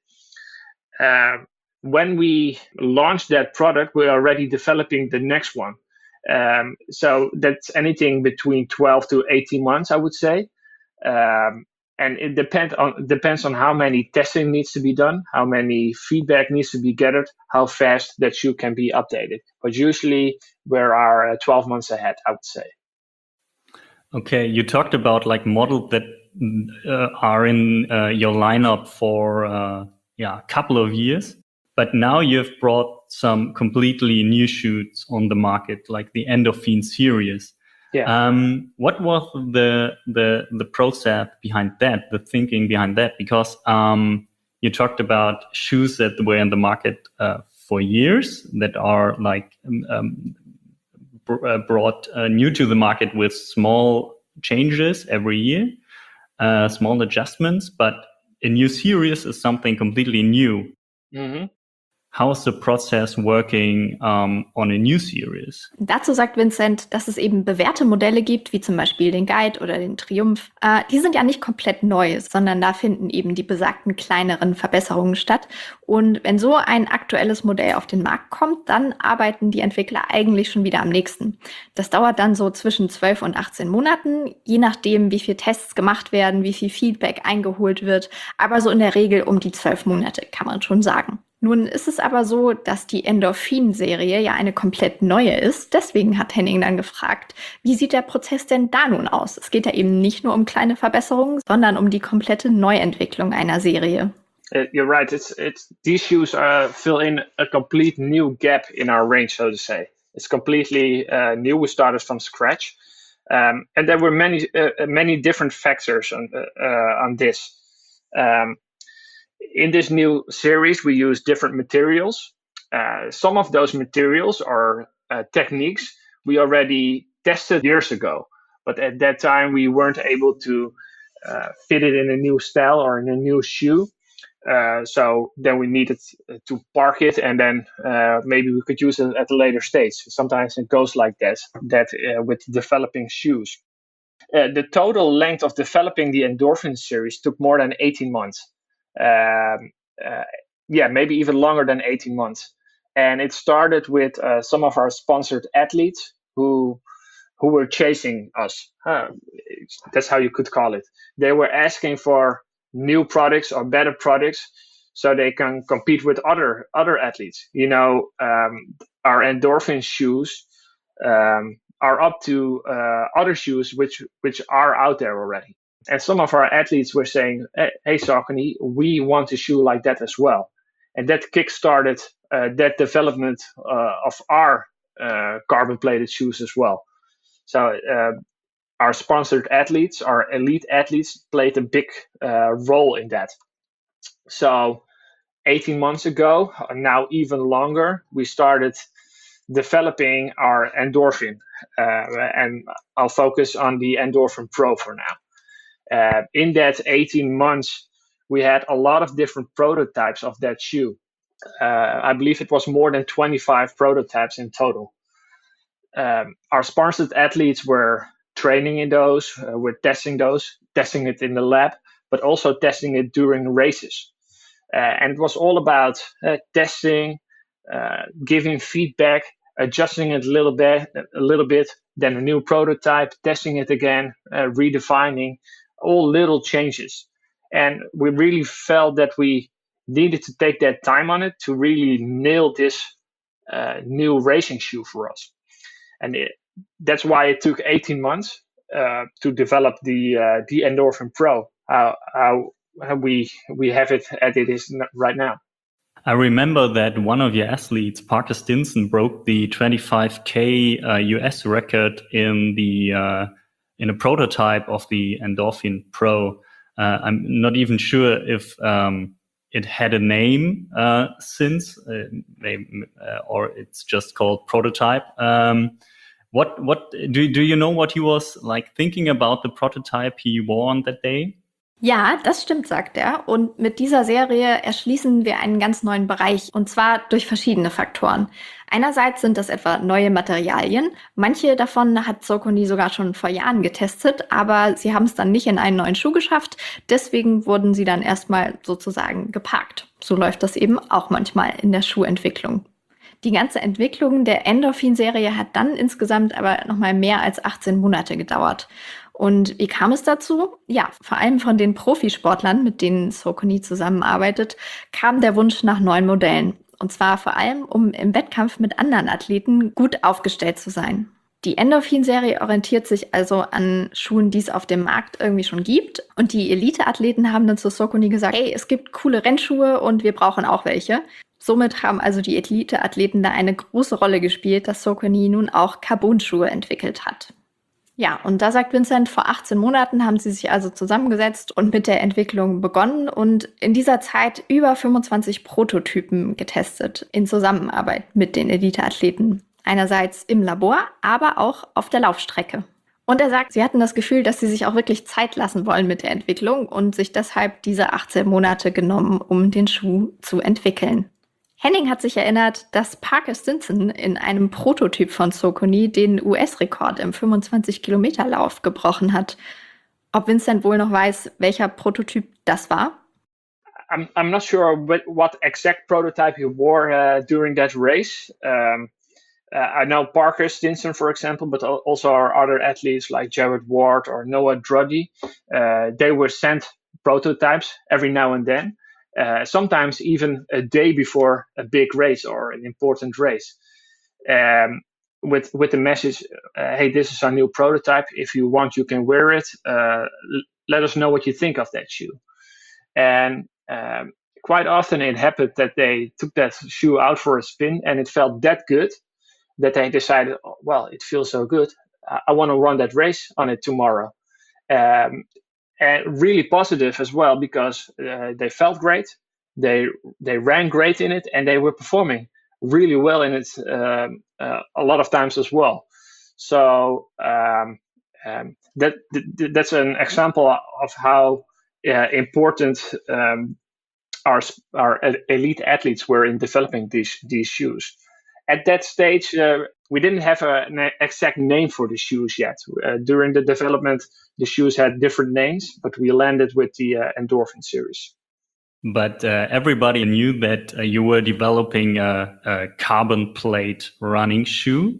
When we launch that product, we're already developing the next one. So that's anything between 12 to 18 months, I would say. And it depends on how many testing needs to be done, how many feedback needs to be gathered, how fast that shoe can be updated. But usually we are 12 months ahead, I would say. Okay, you talked about like models that are in your lineup for a couple of years, but now you've brought some completely new shoes on the market, like the Endorphin series. Yeah. What was the process behind that, the thinking behind that? Because you talked about shoes that were in the market for years that are like brought new to the market with small changes every year, small adjustments, but a new series is something completely new. Mm-hmm. How is the process working on a new series? Dazu sagt Vincent, dass es eben bewährte Modelle gibt, wie zum Beispiel den Guide oder den Triumph. Die sind ja nicht komplett neu, sondern da finden eben die besagten kleineren Verbesserungen statt. Und wenn so ein aktuelles Modell auf den Markt kommt, dann arbeiten die Entwickler eigentlich schon wieder am nächsten. Das dauert dann so zwischen 12 und 18 Monaten, je nachdem, wie viele Tests gemacht werden, wie viel Feedback eingeholt wird. Aber so in der Regel um die 12 Monate, kann man schon sagen. Nun ist es aber so, dass die Endorphin-Serie ja eine komplett neue ist. Deswegen hat Henning dann gefragt, wie sieht der Prozess denn da nun aus? Es geht ja eben nicht nur um kleine Verbesserungen, sondern um die komplette Neuentwicklung einer Serie. You're right. It's these shoes fill in a complete new gap in our range, so to say. It's completely new. We started from scratch, and there were many different factors on this. In this new series, we use different materials. Some of those materials are techniques we already tested years ago, but at that time we weren't able to fit it in a new style or in a new shoe. So then we needed to park it, and then maybe we could use it at a later stage. Sometimes it goes like that with developing shoes. The total length of developing the Endorphin series took more than 18 months. Maybe even longer than 18 months. And it started with some of our sponsored athletes who were chasing us. That's how you could call it. They were asking for new products or better products so they can compete with other athletes. You know, our Endorphin shoes are up to other shoes which are out there already. And some of our athletes were saying, hey, Saucony, we want a shoe like that as well. And that kickstarted that development of our carbon-plated shoes as well. So our sponsored athletes, our elite athletes, played a big role in that. So 18 months ago, now even longer, we started developing our endorphin. And I'll focus on the Endorphin Pro for now. In that 18 months, we had a lot of different prototypes of that shoe. I believe it was more than 25 prototypes in total. Our sponsored athletes were training in those, we're testing it in the lab, but also testing it during races. And it was all about testing, giving feedback, adjusting it a little bit, then a new prototype, testing it again, redefining, all little changes. And we really felt that we needed to take that time on it to really nail this new racing shoe for us. And that's why it took 18 months to develop the Endorphin Pro, how we have it as it is right now. I remember that one of your athletes, Parker Stinson, broke the 25K US record in a prototype of the Endorphin Pro. I'm not even sure if it had a name since, or it's just called prototype. What do you know what he was like thinking about the prototype he wore on that day? Ja, das stimmt, sagt er. Und mit dieser Serie erschließen wir einen ganz neuen Bereich, und zwar durch verschiedene Faktoren. Einerseits sind das etwa neue Materialien. Manche davon hat Saucony sogar schon vor Jahren getestet, aber sie haben es dann nicht in einen neuen Schuh geschafft. Deswegen wurden sie dann erstmal sozusagen geparkt. So läuft das eben auch manchmal in der Schuhentwicklung. Die ganze Entwicklung der Endorphin-Serie hat dann insgesamt aber nochmal mehr als 18 Monate gedauert. Und wie kam es dazu? Ja, vor allem von den Profisportlern, mit denen Saucony zusammenarbeitet, kam der Wunsch nach neuen Modellen. Und zwar vor allem, um im Wettkampf mit anderen Athleten gut aufgestellt zu sein. Die Endorphin-Serie orientiert sich also an Schuhen, die es auf dem Markt irgendwie schon gibt. Und die Elite-Athleten haben dann zu Saucony gesagt, hey, es gibt coole Rennschuhe und wir brauchen auch welche. Somit haben also die Elite-Athleten da eine große Rolle gespielt, dass Saucony nun auch Carbon-Schuhe entwickelt hat. Ja, und da sagt Vincent, vor 18 Monaten haben sie sich also zusammengesetzt und mit der Entwicklung begonnen und in dieser Zeit über 25 Prototypen getestet in Zusammenarbeit mit den Elite-Athleten. Einerseits im Labor, aber auch auf der Laufstrecke. Und er sagt, sie hatten das Gefühl, dass sie sich auch wirklich Zeit lassen wollen mit der Entwicklung und sich deshalb diese 18 Monate genommen, um den Schuh zu entwickeln. Henning hat sich erinnert, dass Parker Stinson in einem Prototyp von Saucony den US-Rekord im 25-Kilometer-Lauf gebrochen hat. Ob Vincent wohl noch weiß, welcher Prototyp das war? I'm not sure what exact prototype he wore during that race. I know Parker Stinson, for example, but also our other athletes like Jared Ward or Noah Druddy. They were sent prototypes every now and then. Sometimes even a day before a big race or an important race, with the message, hey, this is our new prototype. If you want, you can wear it. Let us know what you think of that shoe. And quite often it happened that they took that shoe out for a spin and it felt that good that they decided, oh, well, it feels so good. I want to run that race on it tomorrow. And really positive as well, because they felt great, they ran great in it, and they were performing really well in it a lot of times as well. So that's an example of how important our elite athletes were in developing these shoes. At that stage, we didn't have an exact name for the shoes yet. During the development, the shoes had different names, but we landed with the Endorphin series. But everybody knew that you were developing a carbon plate running shoe.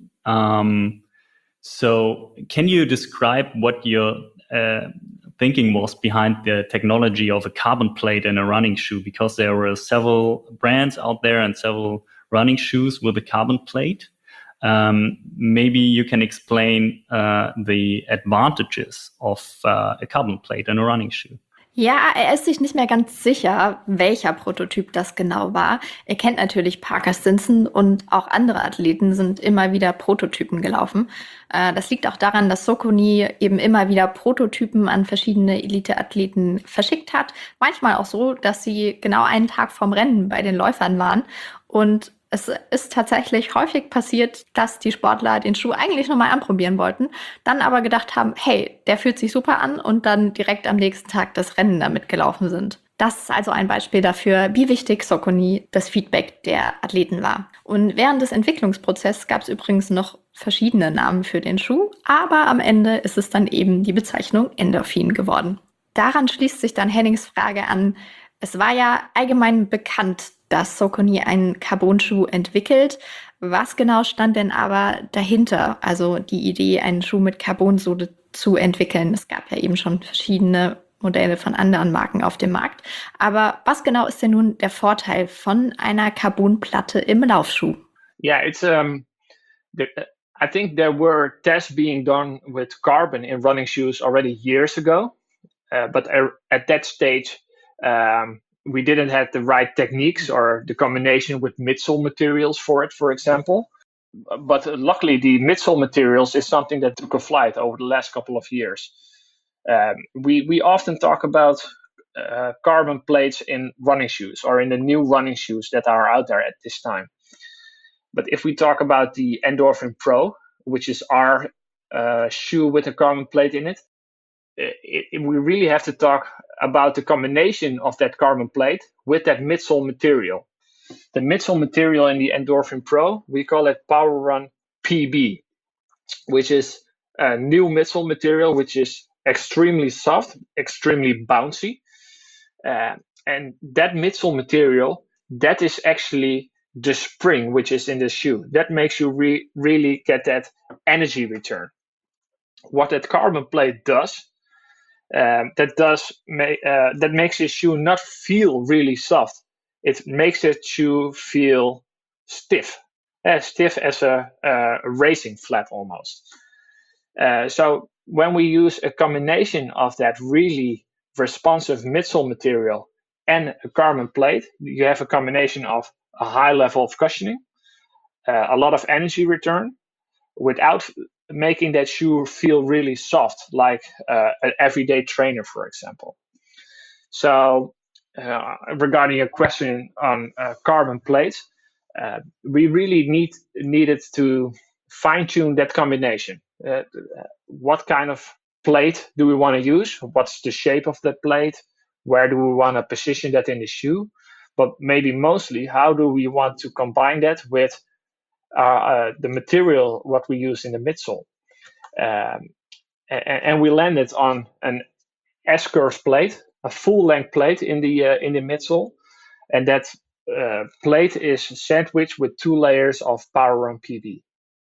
So can you describe what your thinking was behind the technology of a carbon plate in a running shoe? Because there were several brands out there and several running shoes with a carbon plate. Maybe you can explain the advantages of a carbon plate in a running shoe. Ja, er ist sich nicht mehr ganz sicher, welcher Prototyp das genau war. Er kennt natürlich Parker Stinson und auch andere Athleten sind immer wieder Prototypen gelaufen. Das liegt auch daran, dass Saucony eben immer wieder Prototypen an verschiedene Elite-Athleten verschickt hat. Manchmal auch so, dass sie genau einen Tag vorm Rennen bei den Läufern waren und Es ist tatsächlich häufig passiert, dass die Sportler den Schuh eigentlich nochmal anprobieren wollten, dann aber gedacht haben, hey, der fühlt sich super an und dann direkt am nächsten Tag das Rennen damit gelaufen sind. Das ist also ein Beispiel dafür, wie wichtig Saucony das Feedback der Athleten war. Und während des Entwicklungsprozesses gab es übrigens noch verschiedene Namen für den Schuh, aber am Ende ist es dann eben die Bezeichnung Endorphin geworden. Daran schließt sich dann Hennings Frage an. Es war ja allgemein bekannt, dass Saucony einen Carbon-Schuh entwickelt. Was genau stand denn aber dahinter? Also die Idee, einen Schuh mit Carbonsohle zu entwickeln. Es gab ja eben schon verschiedene Modelle von anderen Marken auf dem Markt. Aber was genau ist denn nun der Vorteil von einer Carbonplatte im Laufschuh? Yeah, I think there were tests being done with carbon in running shoes already years ago. But at that stage, we didn't have the right techniques or the combination with midsole materials for it, for example. But luckily, the midsole materials is something that took a flight over the last couple of years. We often talk about carbon plates in running shoes or in the new running shoes that are out there at this time. But if we talk about the Endorphin Pro, which is our shoe with a carbon plate in it, we really have to talk about the combination of that carbon plate with that midsole material. The midsole material in the Endorphin Pro, we call it PowerRun PB, which is a new midsole material, which is extremely soft, extremely bouncy. And that midsole material, that is actually the spring which is in the shoe. That makes you really get that energy return. What that carbon plate does, that makes your shoe not feel really soft. It makes the shoe feel stiff, stiff as a racing flat almost. So when we use a combination of that really responsive midsole material and a carbon plate, you have a combination of a high level of cushioning, a lot of energy return, without making that shoe feel really soft, like an everyday trainer, for example. So regarding your question on carbon plates, we really needed to fine-tune that combination. What kind of plate do we want to use? What's the shape of that plate? Where do we want to position that in the shoe? But maybe mostly, how do we want to combine that with the material, what we use in the midsole? And we landed on an S-curve plate, a full-length plate in the midsole, and that plate is sandwiched with 2 layers of PowerRun PB.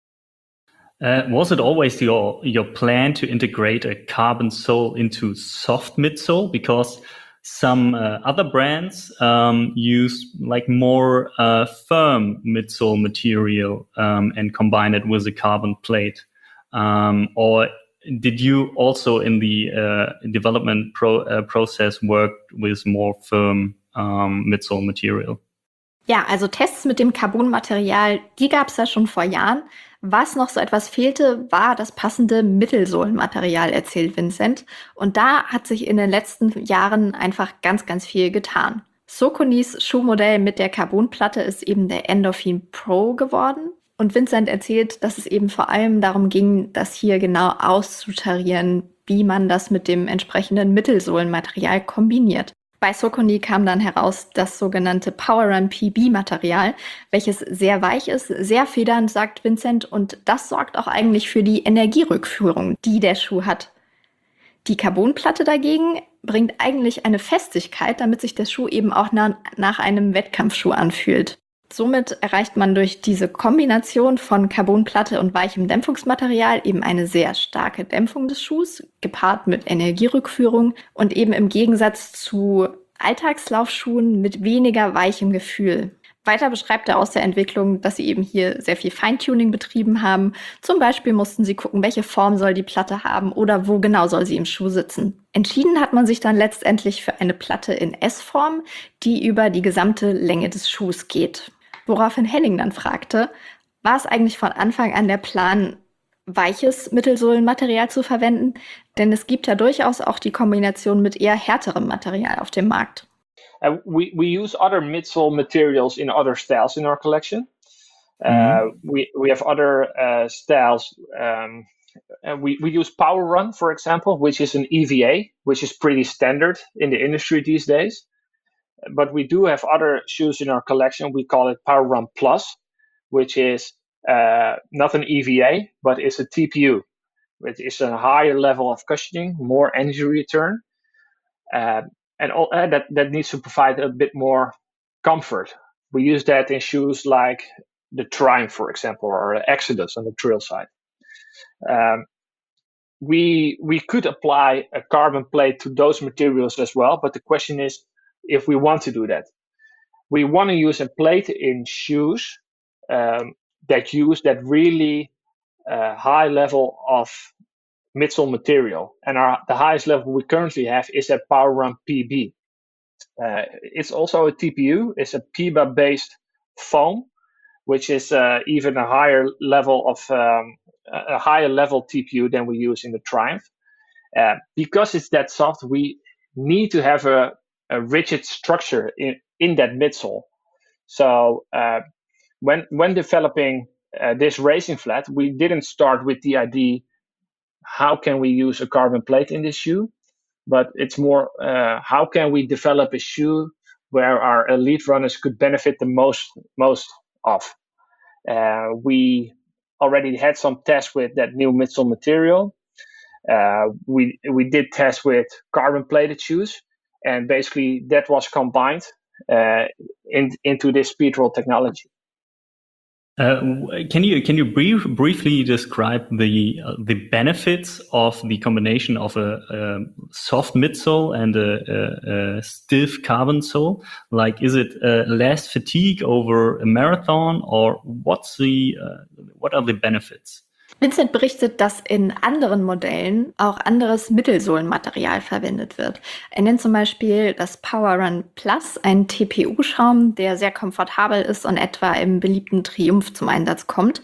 Was it always your plan to integrate a carbon sole into soft midsole? Because some other brands use like more firm midsole material and combine it with a carbon plate. Or did you also in the development process work with more firm midsole material? Ja, also Tests mit dem Carbonmaterial, die gab es ja schon vor Jahren. Was noch so etwas fehlte, war das passende Mittelsohlenmaterial, erzählt Vincent. Und da hat sich in den letzten Jahren einfach ganz, ganz viel getan. Sauconys Schuhmodell mit der Carbonplatte ist eben der Endorphin Pro geworden. Und Vincent erzählt, dass es eben vor allem darum ging, das hier genau auszutarieren, wie man das mit dem entsprechenden Mittelsohlenmaterial kombiniert. Bei Saucony kam dann heraus das sogenannte PowerRun PB-Material, welches sehr weich ist, sehr federnd, sagt Vincent, und das sorgt auch eigentlich für die Energierückführung, die der Schuh hat. Die Carbonplatte dagegen bringt eigentlich eine Festigkeit, damit sich der Schuh eben auch nach einem Wettkampfschuh anfühlt. Somit erreicht man durch diese Kombination von Carbonplatte und weichem Dämpfungsmaterial eben eine sehr starke Dämpfung des Schuhs, gepaart mit Energierückführung und eben im Gegensatz zu Alltagslaufschuhen mit weniger weichem Gefühl. Weiter beschreibt er aus der Entwicklung, dass sie eben hier sehr viel Feintuning betrieben haben. Zum Beispiel mussten sie gucken, welche Form soll die Platte haben oder wo genau soll sie im Schuh sitzen. Entschieden hat man sich dann letztendlich für eine Platte in S-Form, die über die gesamte Länge des Schuhs geht. Woraufhin Henning dann fragte, war es eigentlich von Anfang an der Plan, weiches Mittelsohlenmaterial zu verwenden? Denn es gibt ja durchaus auch die Kombination mit eher härterem Material auf dem Markt. We use other midsole materials in other styles in our collection. We have other styles. We use Power Run, for example, which is an EVA, which is pretty standard in the industry these days. But we do have other shoes in our collection. We call it Power Run Plus, which is not an EVA, but it's a TPU. It is a higher level of cushioning, more energy return, and that needs to provide a bit more comfort. We use that in shoes like the Triumph, for example, or Exodus on the trail side. We could apply a carbon plate to those materials as well, but the question is if we want to do that. We want to use a plate in shoes that use that really high level of midsole material. And the highest level we currently have is at Power Run PB. It's also a TPU. It's a PIBA-based foam, which is even a higher level of a higher level TPU than we use in the Triumph. Because it's that soft, we need to have a rigid structure in that midsole. So when developing this racing flat, we didn't start with the idea, how can we use a carbon plate in this shoe? But it's more, how can we develop a shoe where our elite runners could benefit the most of? We already had some tests with that new midsole material. We did tests with carbon plated shoes, and basically that was combined into this Speedroll technology. Can you briefly describe the benefits of the combination of a soft midsole and a stiff carbon sole? Like, is it less fatigue over a marathon, or what are the benefits? Vincent berichtet, dass in anderen Modellen auch anderes Mittelsohlenmaterial verwendet wird. Er nennt zum Beispiel das Power Run Plus, einen TPU-Schaum, der sehr komfortabel ist und etwa im beliebten Triumph zum Einsatz kommt.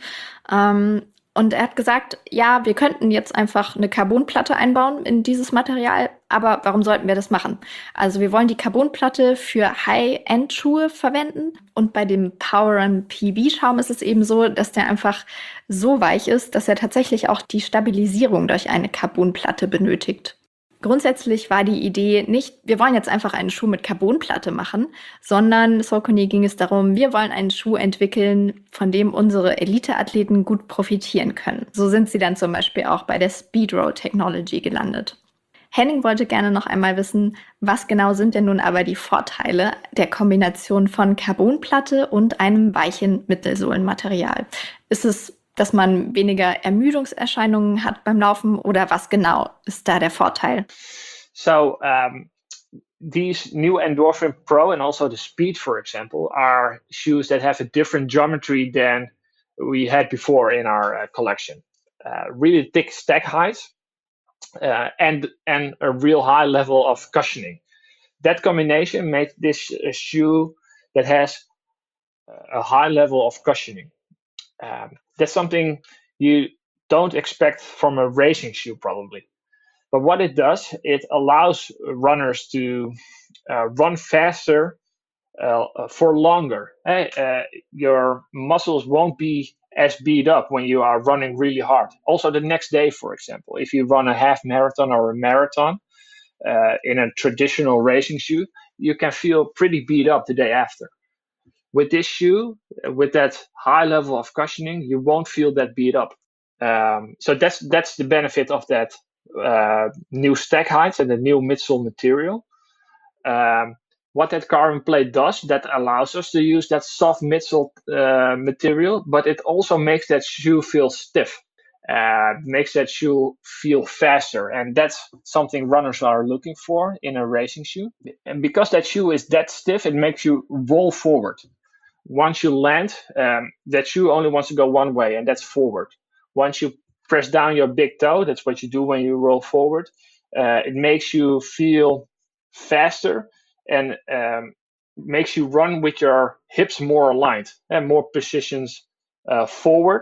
Und er hat gesagt, ja, wir könnten jetzt einfach eine Carbonplatte einbauen in dieses Material, aber warum sollten wir das machen? Also wir wollen die Carbonplatte für High-End-Schuhe verwenden, und bei dem Power Run PB-Schaum ist es eben so, dass der einfach so weich ist, dass er tatsächlich auch die Stabilisierung durch eine Carbonplatte benötigt. Grundsätzlich war die Idee nicht, wir wollen jetzt einfach einen Schuh mit Carbonplatte machen, sondern Saucony ging es darum, wir wollen einen Schuh entwickeln, von dem unsere Elite-Athleten gut profitieren können. So sind sie dann zum Beispiel auch bei der Speedroll Technology gelandet. Henning wollte gerne noch einmal wissen, was genau sind denn nun aber die Vorteile der Kombination von Carbonplatte und einem weichen Mittelsohlenmaterial? Ist es, dass man weniger Ermüdungserscheinungen hat beim Laufen, oder was genau ist da der Vorteil? So these new Endorphin Pro and also the Speed, for example, are shoes that have a different geometry than we had before in our collection. Really thick stack heights and a real high level of cushioning. That combination made this a shoe that has a high level of cushioning. That's something you don't expect from a racing shoe, probably. But what it does, it allows runners to run faster for longer. Your muscles won't be as beat up when you are running really hard. Also, the next day, for example, if you run a half marathon or a marathon in a traditional racing shoe, you can feel pretty beat up the day after. With this shoe, with that high level of cushioning, you won't feel that beat up. So that's the benefit of that new stack heights and the new midsole material. What that carbon plate does, that allows us to use that soft midsole material, but it also makes that shoe feel stiff. Makes that shoe feel faster, and that's something runners are looking for in a racing shoe. And because that shoe is that stiff, it makes you roll forward. Once you land, that shoe only wants to go one way, and that's forward. Once you press down your big toe, that's what you do when you roll forward, it makes you feel faster and makes you run with your hips more aligned and more positions forward.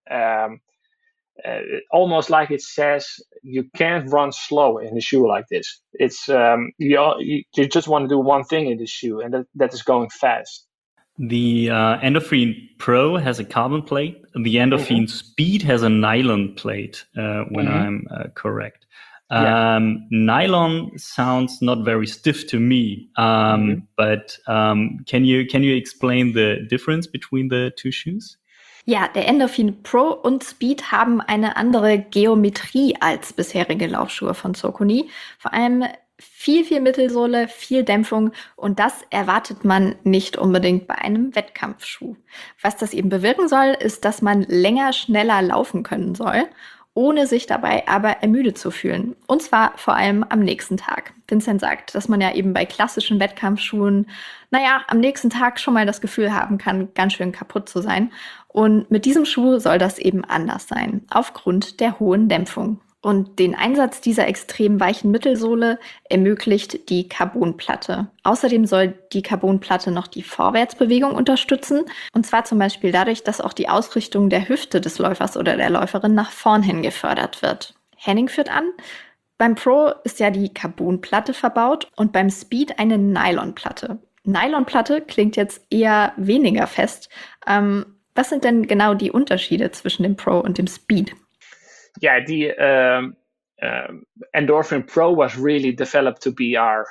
Almost like it says you can't run slow in a shoe like this. It's you just want to do one thing in the shoe, and that is going fast. The Endorphin Pro has a carbon plate. The Endorphin Speed has a nylon plate, when I'm correct. Nylon sounds not very stiff to me, but can you explain the difference between the two shoes? Ja, der Endorphin Pro und Speed haben eine andere Geometrie als bisherige Laufschuhe von Saucony. Vor allem viel Mittelsohle, viel Dämpfung und das erwartet man nicht unbedingt bei einem Wettkampfschuh. Was das eben bewirken soll, ist, dass man länger, schneller laufen können soll, ohne sich dabei aber ermüdet zu fühlen. Und zwar vor allem am nächsten Tag. Vincent sagt, dass man ja eben bei klassischen Wettkampfschuhen, am nächsten Tag schon mal das Gefühl haben kann, ganz schön kaputt zu sein. Und mit diesem Schuh soll das eben anders sein, aufgrund der hohen Dämpfung. Und den Einsatz dieser extrem weichen Mittelsohle ermöglicht die Carbonplatte. Außerdem soll die Carbonplatte noch die Vorwärtsbewegung unterstützen. Und zwar zum Beispiel dadurch, dass auch die Ausrichtung der Hüfte des Läufers oder der Läuferin nach vorn hin gefördert wird. Henning führt an, beim Pro ist ja die Carbonplatte verbaut und beim Speed eine Nylonplatte. Nylonplatte klingt jetzt eher weniger fest. Was sind denn genau die Unterschiede zwischen dem Pro und dem Speed? Yeah, the Endorphin Pro was really developed to be our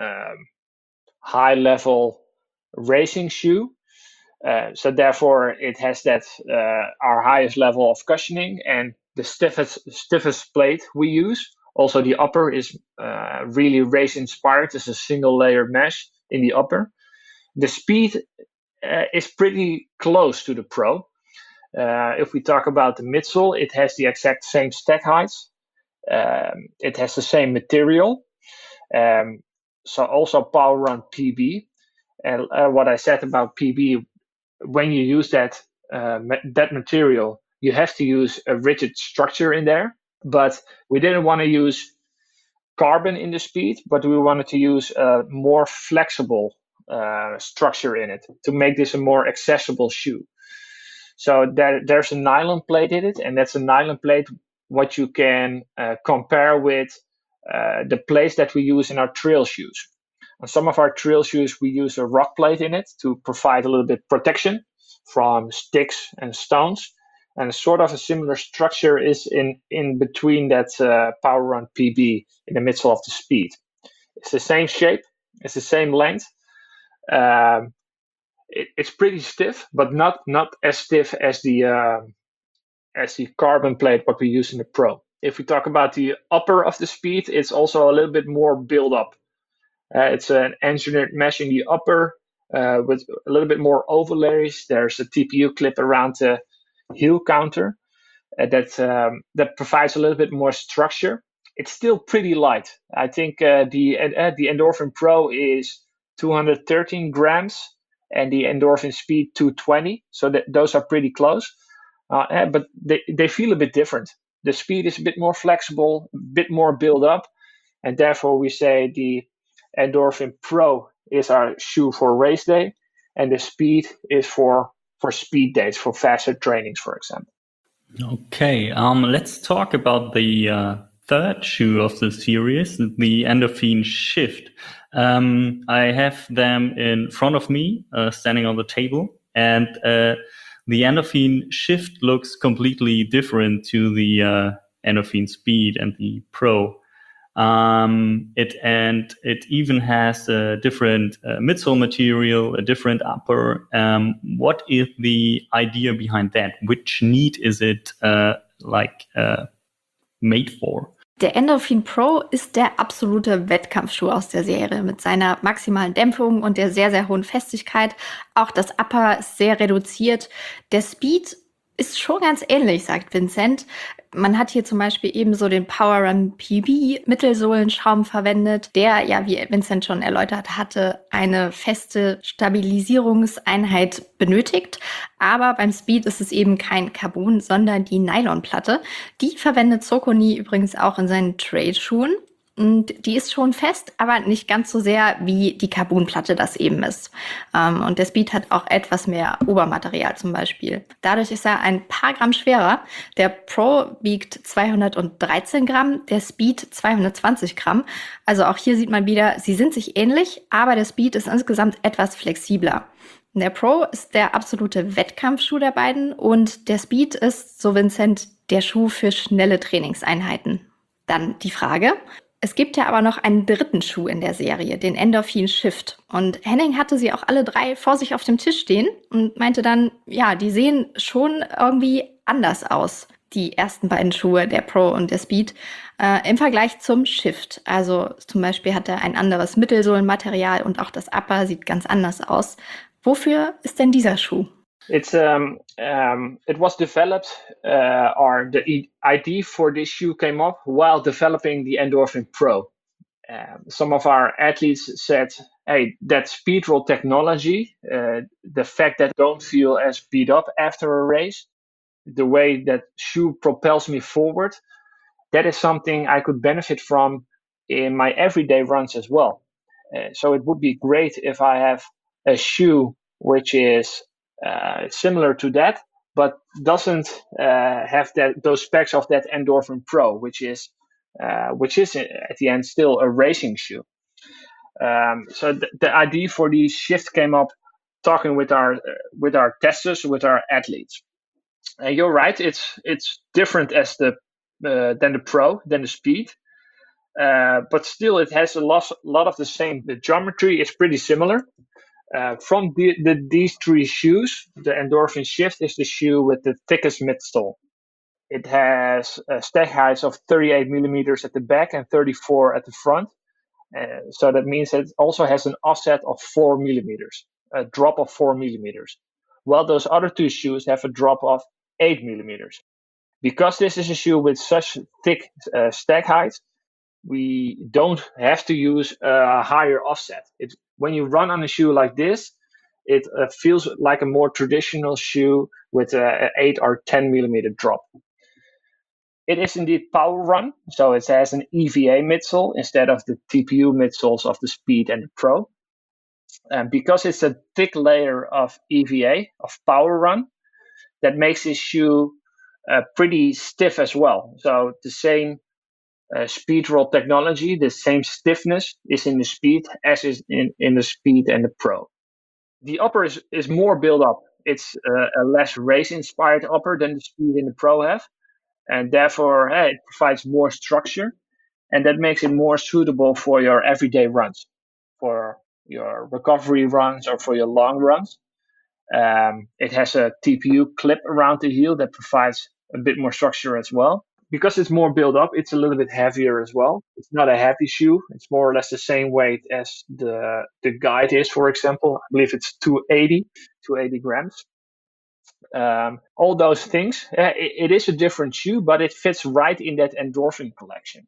high-level racing shoe. So therefore, it has that our highest level of cushioning and the stiffest plate we use. Also, the upper is really race-inspired. There's a single-layer mesh in the upper. The Speed is pretty close to the Pro. If we talk about the midsole, it has the exact same stack heights. It has the same material. So also PowerRun PB. And what I said about PB, when you use that material, you have to use a rigid structure in there. But we didn't want to use carbon in the Speed, but we wanted to use a more flexible structure in it to make this a more accessible shoe. So there's a nylon plate in it, and that's a nylon plate what you can compare with the plates that we use in our trail shoes. On some of our trail shoes, we use a rock plate in it to provide a little bit protection from sticks and stones. And sort of a similar structure is in between that PowerRun PB in the midsole of the Speed. It's the same shape, it's the same length. It's pretty stiff, but not as stiff as the carbon plate what we use in the Pro. If we talk about the upper of the Speed, it's also a little bit more built up. It's an engineered mesh in the upper with a little bit more overlays. There's a TPU clip around the heel counter that provides a little bit more structure. It's still pretty light. I think the Endorphin Pro is 213 grams. And the Endorphin Speed 220, so those are pretty close. But they feel a bit different. The Speed is a bit more flexible, a bit more built up, and therefore we say the Endorphin Pro is our shoe for race day, and the Speed is for speed days, for faster trainings, for example. Okay, let's talk about the third shoe of the series, the Endorphin Shift. I have them in front of me, standing on the table, and the Endorphin Shift looks completely different to the Endorphin Speed and the Pro. It even has a different midsole material, a different upper. What is the idea behind that? Which need is it made for? Der Endorphin Pro ist der absolute Wettkampfschuh aus der Serie mit seiner maximalen Dämpfung und der sehr hohen Festigkeit. Auch das Upper ist sehr reduziert. Der Speed ist schon ganz ähnlich, sagt Vincent. Man hat hier zum Beispiel ebenso den PowerRun PB Mittelsohlenschaum verwendet, der, ja, wie Vincent schon erläutert hatte, eine feste Stabilisierungseinheit benötigt. Aber beim Speed ist es eben kein Carbon, sondern die Nylonplatte. Die verwendet Saucony übrigens auch in seinen Trailschuhen. Und die ist schon fest, aber nicht ganz so sehr, wie die Carbonplatte das eben ist. Und der Speed hat auch etwas mehr Obermaterial zum Beispiel. Dadurch ist er ein paar Gramm schwerer. Der Pro wiegt 213 Gramm, der Speed 220 Gramm. Also auch hier sieht man wieder, sie sind sich ähnlich, aber der Speed ist insgesamt etwas flexibler. Der Pro ist der absolute Wettkampfschuh der beiden und der Speed ist, so Vincent, der Schuh für schnelle Trainingseinheiten. Dann die Frage: Es gibt ja aber noch einen dritten Schuh in der Serie, den Endorphin Shift. Und Henning hatte sie auch alle 3 vor sich auf dem Tisch stehen und meinte dann, ja, die sehen schon irgendwie anders aus, die ersten beiden Schuhe, der Pro und der Speed, im Vergleich zum Shift. Also zum Beispiel hat er ein anderes Mittelsohlenmaterial und auch das Upper sieht ganz anders aus. Wofür ist denn dieser Schuh? It was developed, or the idea for this shoe came up while developing the Endorphin Pro. Some of our athletes said, hey, that speed roll technology, the fact that I don't feel as beat up after a race, the way that shoe propels me forward, that is something I could benefit from in my everyday runs as well. So it would be great if I have a shoe which is similar to that, but doesn't have those specs of that Endorphin Pro, which is at the end still a racing shoe. So the idea for the Shift came up talking with our testers, with our athletes. And you're right, it's different as than the Pro, than the Speed. But still, it has a lot of the same. The geometry is pretty similar. From these 3 shoes, the Endorphin Shift is the shoe with the thickest midsole. It has stack heights of 38 millimeters at the back and 34 at the front. So that means it also has an offset of 4 millimeters, a drop of 4 millimeters. While those other 2 shoes have a drop of 8 millimeters. Because this is a shoe with such thick stack heights, we don't have to use a higher offset. When you run on a shoe like this, it feels like a more traditional shoe with an 8 or 10 millimeter drop. It is indeed Power Run, so it has an EVA midsole instead of the TPU midsoles of the Speed and the Pro. And because it's a thick layer of EVA, of Power Run, that makes this shoe pretty stiff as well. So the same speed roll technology, the same stiffness is in the Speed as is in the Speed and the Pro. The upper is more built up. It's a less race-inspired upper than the Speed and the Pro have. And therefore, it provides more structure. And that makes it more suitable for your everyday runs, for your recovery runs or for your long runs. It has a TPU clip around the heel that provides a bit more structure as well. Because it's more built up, it's a little bit heavier as well. It's not a heavy shoe. It's more or less the same weight as the Guide is, for example. I believe it's 280 grams. All those things, it is a different shoe, but it fits right in that Endorphin collection.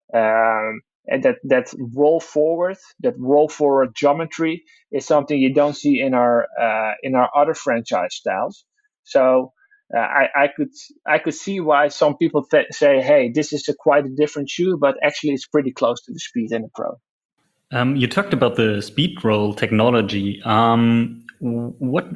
And that roll forward geometry is something you don't see in our other franchise styles. So I could see why some people say, "Hey, this is quite a different shoe," but actually it's pretty close to the Speed and the Pro. You talked about the speed roll technology. What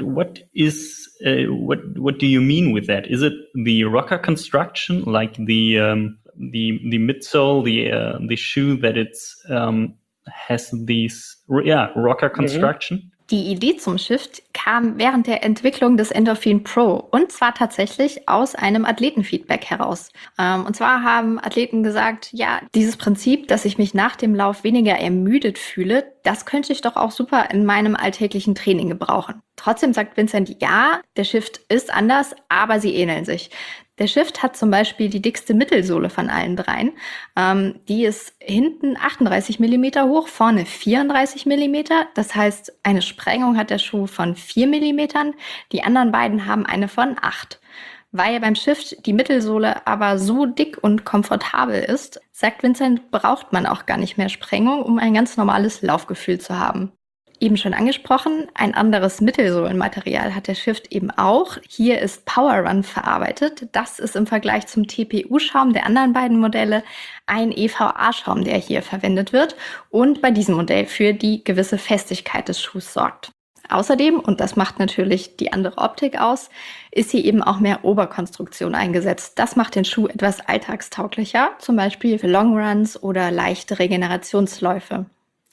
do you mean with that? Is it the rocker construction, like the midsole, the shoe that it's has these rocker construction? Die Idee zum Shift kam während der Entwicklung des Endorphin Pro und zwar tatsächlich aus einem Athletenfeedback heraus. Und zwar haben Athleten gesagt, ja, dieses Prinzip, dass ich mich nach dem Lauf weniger ermüdet fühle, das könnte ich doch auch super in meinem alltäglichen Training gebrauchen. Trotzdem sagt Vincent, ja, der Shift ist anders, aber sie ähneln sich. Der Shift hat zum Beispiel die dickste Mittelsohle von allen 3. Die ist hinten 38 mm hoch, vorne 34 mm. Das heißt, eine Sprengung hat der Schuh von 4 mm. Die anderen beiden haben eine von 8. Weil beim Shift die Mittelsohle aber so dick und komfortabel ist, sagt Vincent, braucht man auch gar nicht mehr Sprengung, um ein ganz normales Laufgefühl zu haben. Eben schon angesprochen, ein anderes Mittelsohlenmaterial hat der Shift eben auch. Hier ist Power Run verarbeitet. Das ist im Vergleich zum TPU-Schaum der anderen beiden Modelle ein EVA-Schaum, der hier verwendet wird und bei diesem Modell für die gewisse Festigkeit des Schuhs sorgt. Außerdem, und das macht natürlich die andere Optik aus, ist hier eben auch mehr Oberkonstruktion eingesetzt. Das macht den Schuh etwas alltagstauglicher, zum Beispiel für Longruns oder leichte Regenerationsläufe.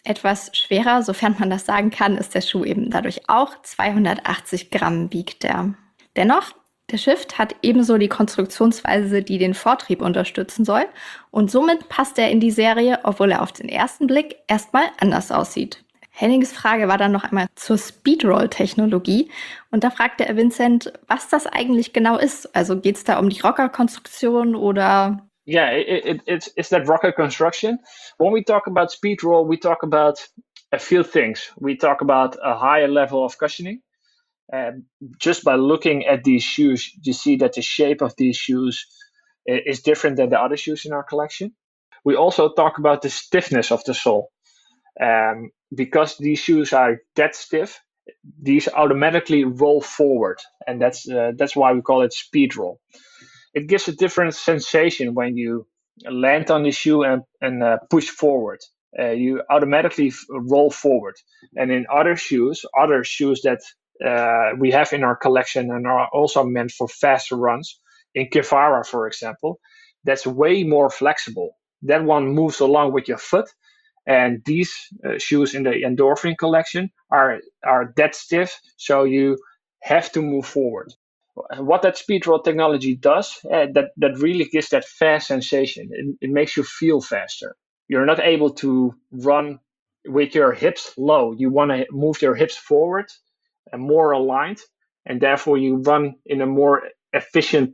Etwas schwerer, sofern man das sagen kann, ist der Schuh eben dadurch auch. 280 Gramm wiegt er. Dennoch, der Shift hat ebenso die Konstruktionsweise, die den Vortrieb unterstützen soll. Und somit passt er in die Serie, obwohl er auf den ersten Blick erstmal anders aussieht. Hennings Frage war dann noch einmal zur Speedroll-Technologie. Und da fragte er Vincent, was das eigentlich genau ist. Also geht es da um die Rocker-Konstruktion oder... Yeah, it's that rocker construction. When we talk about speed roll, we talk about a few things. We talk about a higher level of cushioning. Just by looking at these shoes, you see that the shape of these shoes is different than the other shoes in our collection. We also talk about the stiffness of the sole. Because these shoes are that stiff, these automatically roll forward, and that's why we call it speed roll. It gives a different sensation when you land on the shoe and push forward. You automatically roll forward. And in other shoes that we have in our collection and are also meant for faster runs, in Kevara, for example, that's way more flexible. That one moves along with your foot. And these shoes in the Endorphin collection are that stiff, so you have to move forward. What that speed roll technology does, that really gives that fast sensation. It makes you feel faster. You're not able to run with your hips low. You want to move your hips forward and more aligned, and therefore you run in a more efficient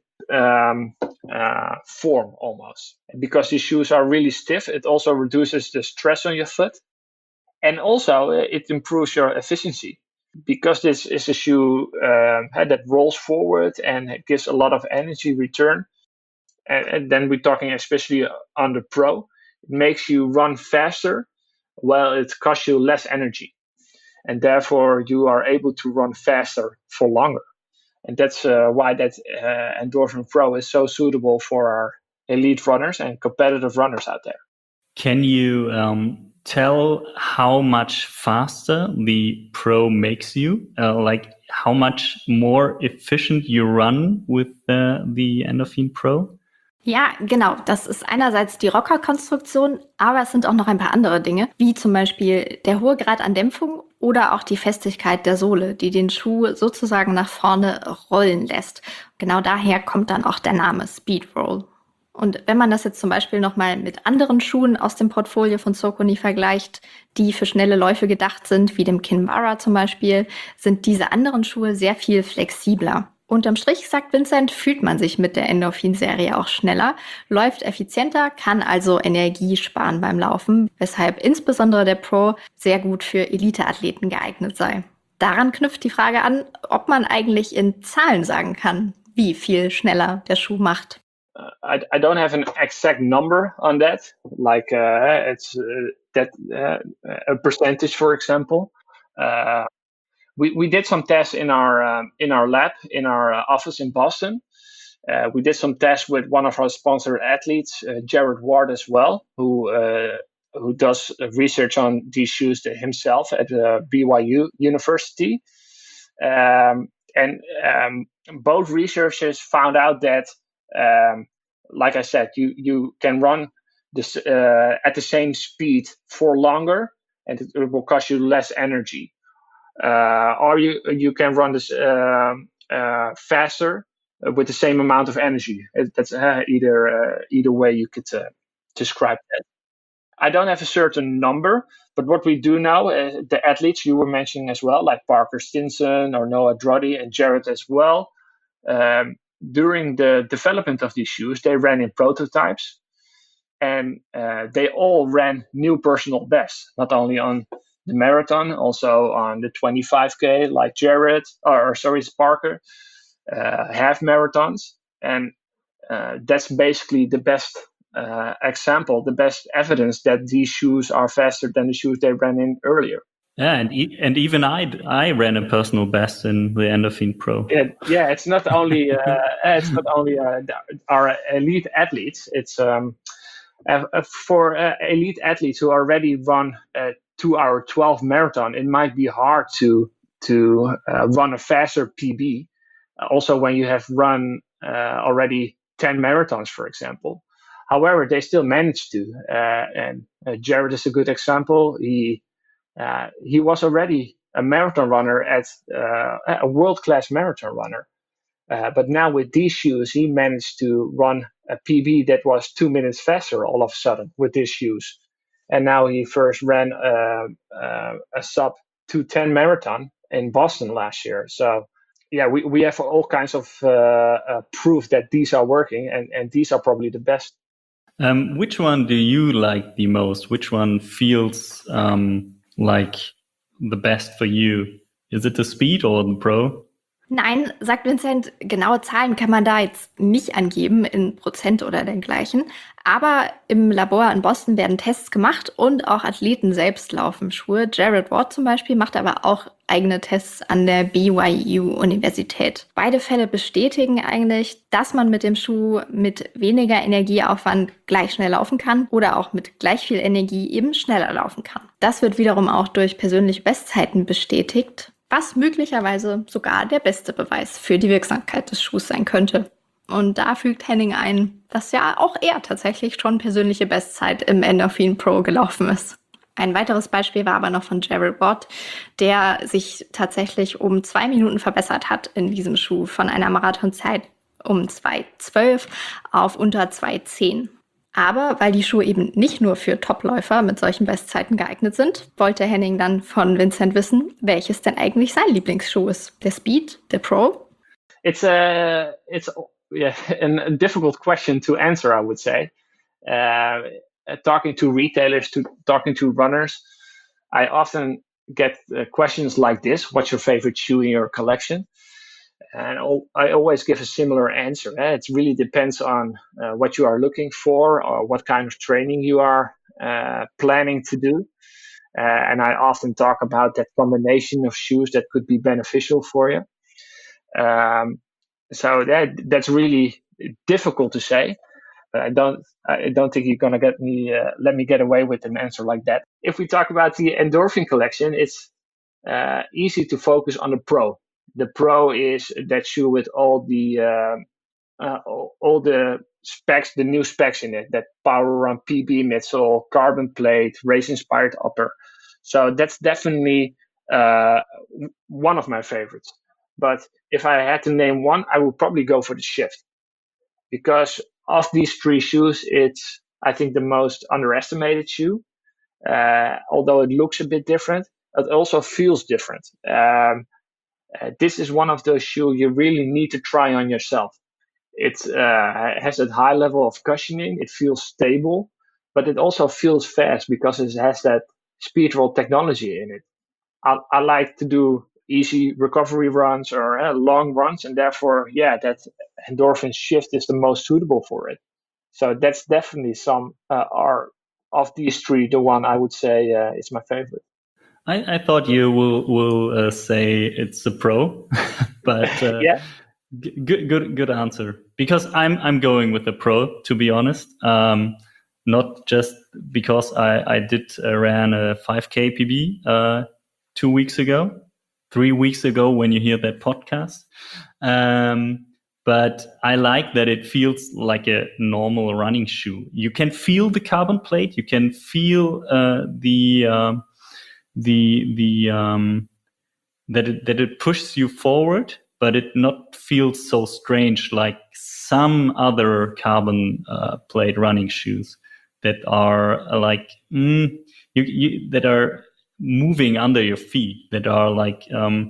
form almost. And because these shoes are really stiff, it also reduces the stress on your foot, and also it improves your efficiency. Because this is a shoe that rolls forward and it gives a lot of energy return, and then we're talking especially on the Pro, it makes you run faster while it costs you less energy. And therefore you are able to run faster for longer. And that's why that Endorphin Pro is so suitable for our elite runners and competitive runners out there. Can you tell how much faster the Pro makes you? Like how much more efficient you run with the Endorphin Pro? Ja, genau. Das ist einerseits die Rocker-Konstruktion, aber es sind auch noch ein paar andere Dinge, wie zum Beispiel der hohe Grad an Dämpfung oder auch die Festigkeit der Sohle, die den Schuh sozusagen nach vorne rollen lässt. Genau daher kommt dann auch der Name Speedroll. Und wenn man das jetzt zum Beispiel nochmal mit anderen Schuhen aus dem Portfolio von Saucony vergleicht, die für schnelle Läufe gedacht sind, wie dem Kinvara zum Beispiel, sind diese anderen Schuhe sehr viel flexibler. Unterm Strich, sagt Vincent, fühlt man sich mit der Endorphin-Serie auch schneller, läuft effizienter, kann also Energie sparen beim Laufen, weshalb insbesondere der Pro sehr gut für Elite-Athleten geeignet sei. Daran knüpft die Frage an, ob man eigentlich in Zahlen sagen kann, wie viel schneller der Schuh macht. I don't have an exact number on that, like it's a percentage, for example. We did some tests in our lab, in our office in Boston. We did some tests with one of our sponsored athletes, Jared Ward, as well, who does research on these shoes himself at BYU University. And both researchers found out that, like I said, you can run this at the same speed for longer, and it will cost you less energy. Or you can run this faster with the same amount of energy. That's either way you could describe that. I don't have a certain number, but what we do know, the athletes you were mentioning as well, like Parker Stinson or Noah Droddy and Jared as well, during the development of these shoes, they ran in prototypes, and they all ran new personal bests, not only on the marathon, also on the 25K, like Jared, Parker, half marathons. And that's basically the best example, the best evidence that these shoes are faster than the shoes they ran in earlier. Yeah, and even I ran a personal best in the Endorphin Pro. Yeah, it's not only our elite athletes. It's for elite athletes who already run 2 hour 12 marathon. It might be hard to run a faster PB. Also, when you have run already 10 marathons, for example. However, they still managed to. And Jared is a good example. He was already a marathon runner, a world-class marathon runner. But now with these shoes, he managed to run a PB that was 2 minutes faster all of a sudden with these shoes. And now he first ran a sub 2:10 marathon in Boston last year. So yeah, we have all kinds of proof that these are working, and these are probably the best. Which one do you like the most? Which one feels like the best for you? Is it the Speed or the Pro? Nein, sagt Vincent, genaue Zahlen kann man da jetzt nicht angeben in Prozent oder dergleichen. Aber im Labor in Boston werden Tests gemacht und auch Athleten selbst laufen Schuhe. Jared Ward zum Beispiel macht aber auch eigene Tests an der BYU-Universität. Beide Fälle bestätigen eigentlich, dass man mit dem Schuh mit weniger Energieaufwand gleich schnell laufen kann oder auch mit gleich viel Energie eben schneller laufen kann. Das wird wiederum auch durch persönliche Bestzeiten bestätigt, was möglicherweise sogar der beste Beweis für die Wirksamkeit des Schuhs sein könnte. Und da fügt Henning ein, dass ja auch er tatsächlich schon persönliche Bestzeit im Endorphin Pro gelaufen ist. Ein weiteres Beispiel war aber noch von Jared Watt, der sich tatsächlich um 2 Minuten verbessert hat in diesem Schuh von einer Marathonzeit um 2:12 auf unter 2:10. Aber weil die Schuhe eben nicht nur für Topläufer mit solchen Bestzeiten geeignet sind, wollte Henning dann von Vincent wissen, welches denn eigentlich sein Lieblingsschuh ist. Der Speed, der Pro? It's a difficult question to answer, I would say. Talking to retailers, talking to runners, I often get questions like this: what's your favorite shoe in your collection? And I always give a similar answer. It really depends on what you are looking for or what kind of training you are planning to do. And I often talk about that combination of shoes that could be beneficial for you. So that's really difficult to say. But I don't think you're gonna let me get away with an answer like that. If we talk about the Endorphin collection, it's easy to focus on the Pro. The Pro is that shoe with all the specs, the new specs in it, that Power Run PB midsole, carbon plate, race-inspired upper. So that's definitely one of my favorites. But if I had to name one, I would probably go for the Shift. Because of these 3 shoes, it's, I think, the most underestimated shoe. Although it looks a bit different, it also feels different. This is one of those shoes you really need to try on yourself. It has a high level of cushioning. It feels stable, but it also feels fast because it has that Speedroll technology in it. I like to do easy recovery runs or long runs, and therefore, that Endorphin Shift is the most suitable for it. So that's definitely of these 3, the one I would say is my favorite. I thought you will say it's a Pro, but yeah, good answer. Because I'm going with the Pro, to be honest. Not just because I ran a 5K PB 2 weeks ago, 3 weeks ago when you hear that podcast. But I like that it feels like a normal running shoe. You can feel the carbon plate. You can feel that it pushes you forward, but it not feels so strange like some other carbon plate running shoes that are like that are moving under your feet, that are like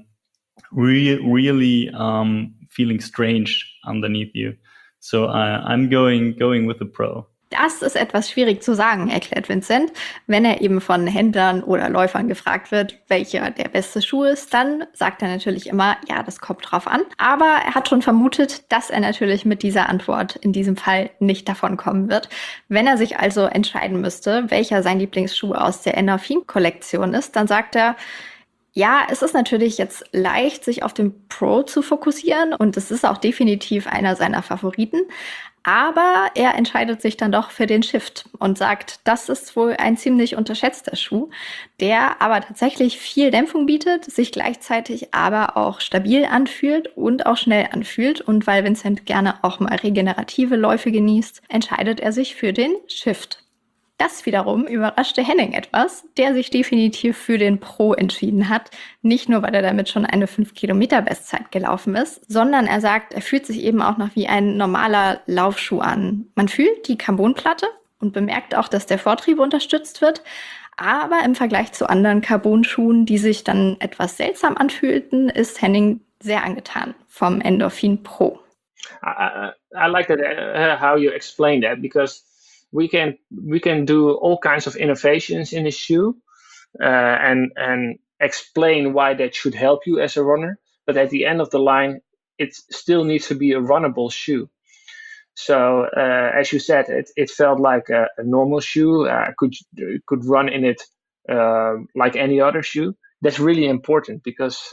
really feeling strange underneath you. So I'm going with the Pro. Das ist etwas schwierig zu sagen, erklärt Vincent. Wenn er eben von Händlern oder Läufern gefragt wird, welcher der beste Schuh ist, dann sagt er natürlich immer, ja, das kommt drauf an. Aber er hat schon vermutet, dass er natürlich mit dieser Antwort in diesem Fall nicht davon kommen wird. Wenn er sich also entscheiden müsste, welcher sein Lieblingsschuh aus der Endorphin-Kollektion ist, dann sagt er, ja, es ist natürlich jetzt leicht, sich auf den Pro zu fokussieren und es ist auch definitiv einer seiner Favoriten. Aber er entscheidet sich dann doch für den Shift und sagt, das ist wohl ein ziemlich unterschätzter Schuh, der aber tatsächlich viel Dämpfung bietet, sich gleichzeitig aber auch stabil anfühlt und auch schnell anfühlt. Und weil Vincent gerne auch mal regenerative Läufe genießt, entscheidet er sich für den Shift. Das wiederum überraschte Henning etwas, der sich definitiv für den Pro entschieden hat. Nicht nur, weil er damit schon eine 5-Kilometer-Bestzeit gelaufen ist, sondern er sagt, er fühlt sich eben auch noch wie ein normaler Laufschuh an. Man fühlt die Carbonplatte und bemerkt auch, dass der Vortrieb unterstützt wird. Aber im Vergleich zu anderen Carbon-Schuhen, die sich dann etwas seltsam anfühlten, ist Henning sehr angetan vom Endorphin Pro. I like that how you explain that, because we can do all kinds of innovations in a shoe and explain why that should help you as a runner. But at the end of the line, it still needs to be a runnable shoe. So as you said, it felt like a normal shoe. Could run in it like any other shoe. That's really important because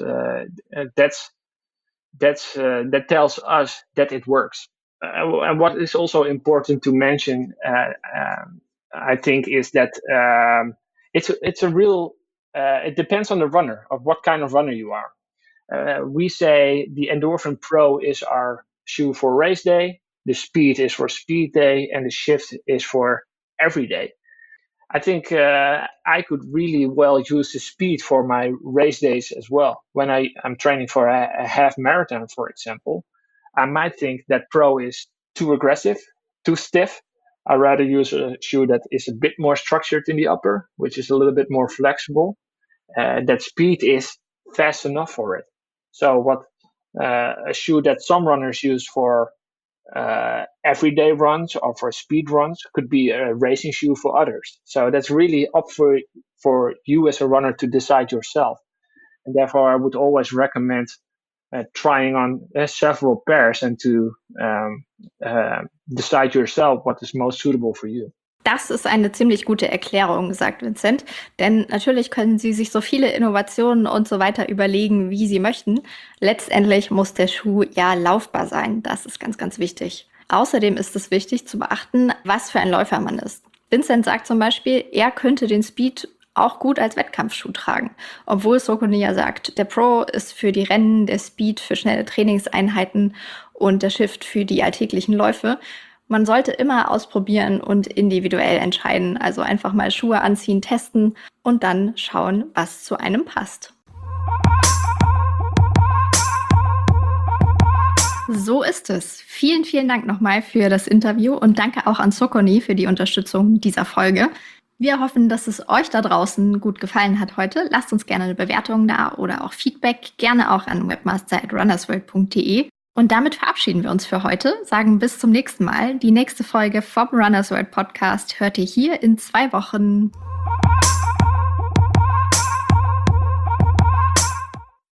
that tells us that it works. And what is also important to mention, I think, is that it's a real. It depends on the runner, of what kind of runner you are. We say the Endorphin Pro is our shoe for race day, the Speed is for speed day, and the Shift is for every day. I think I could really well use the Speed for my race days as well. When I'm training for a half marathon, for example, I might think that Pro is too aggressive, too stiff. I'd rather use a shoe that is a bit more structured in the upper, which is a little bit more flexible. That Speed is fast enough for it. So what a shoe that some runners use for everyday runs or for speed runs could be a racing shoe for others. So that's really up for you as a runner to decide yourself. And therefore, I would always recommend trying on several pairs and to decide yourself what is most suitable for you. Das ist eine ziemlich gute Erklärung, sagt Vincent. Denn natürlich können Sie sich so viele Innovationen und so weiter überlegen, wie Sie möchten. Letztendlich muss der Schuh ja laufbar sein. Das ist ganz, ganz wichtig. Außerdem ist es wichtig zu beachten, was für ein Läufer man ist. Vincent sagt zum Beispiel, er könnte den Speed auch gut als Wettkampfschuh tragen. Obwohl Saucony ja sagt, der Pro ist für die Rennen, der Speed für schnelle Trainingseinheiten und der Shift für die alltäglichen Läufe. Man sollte immer ausprobieren und individuell entscheiden. Also einfach mal Schuhe anziehen, testen und dann schauen, was zu einem passt. So ist es. Vielen, vielen Dank nochmal für das Interview und danke auch an Saucony für die Unterstützung dieser Folge. Wir hoffen, dass es euch da draußen gut gefallen hat heute. Lasst uns gerne eine Bewertung da oder auch Feedback, gerne auch an webmaster@runnersworld.de. Und damit verabschieden wir uns für heute, sagen bis zum nächsten Mal. Die nächste Folge vom Runners World Podcast hört ihr hier in 2 Wochen.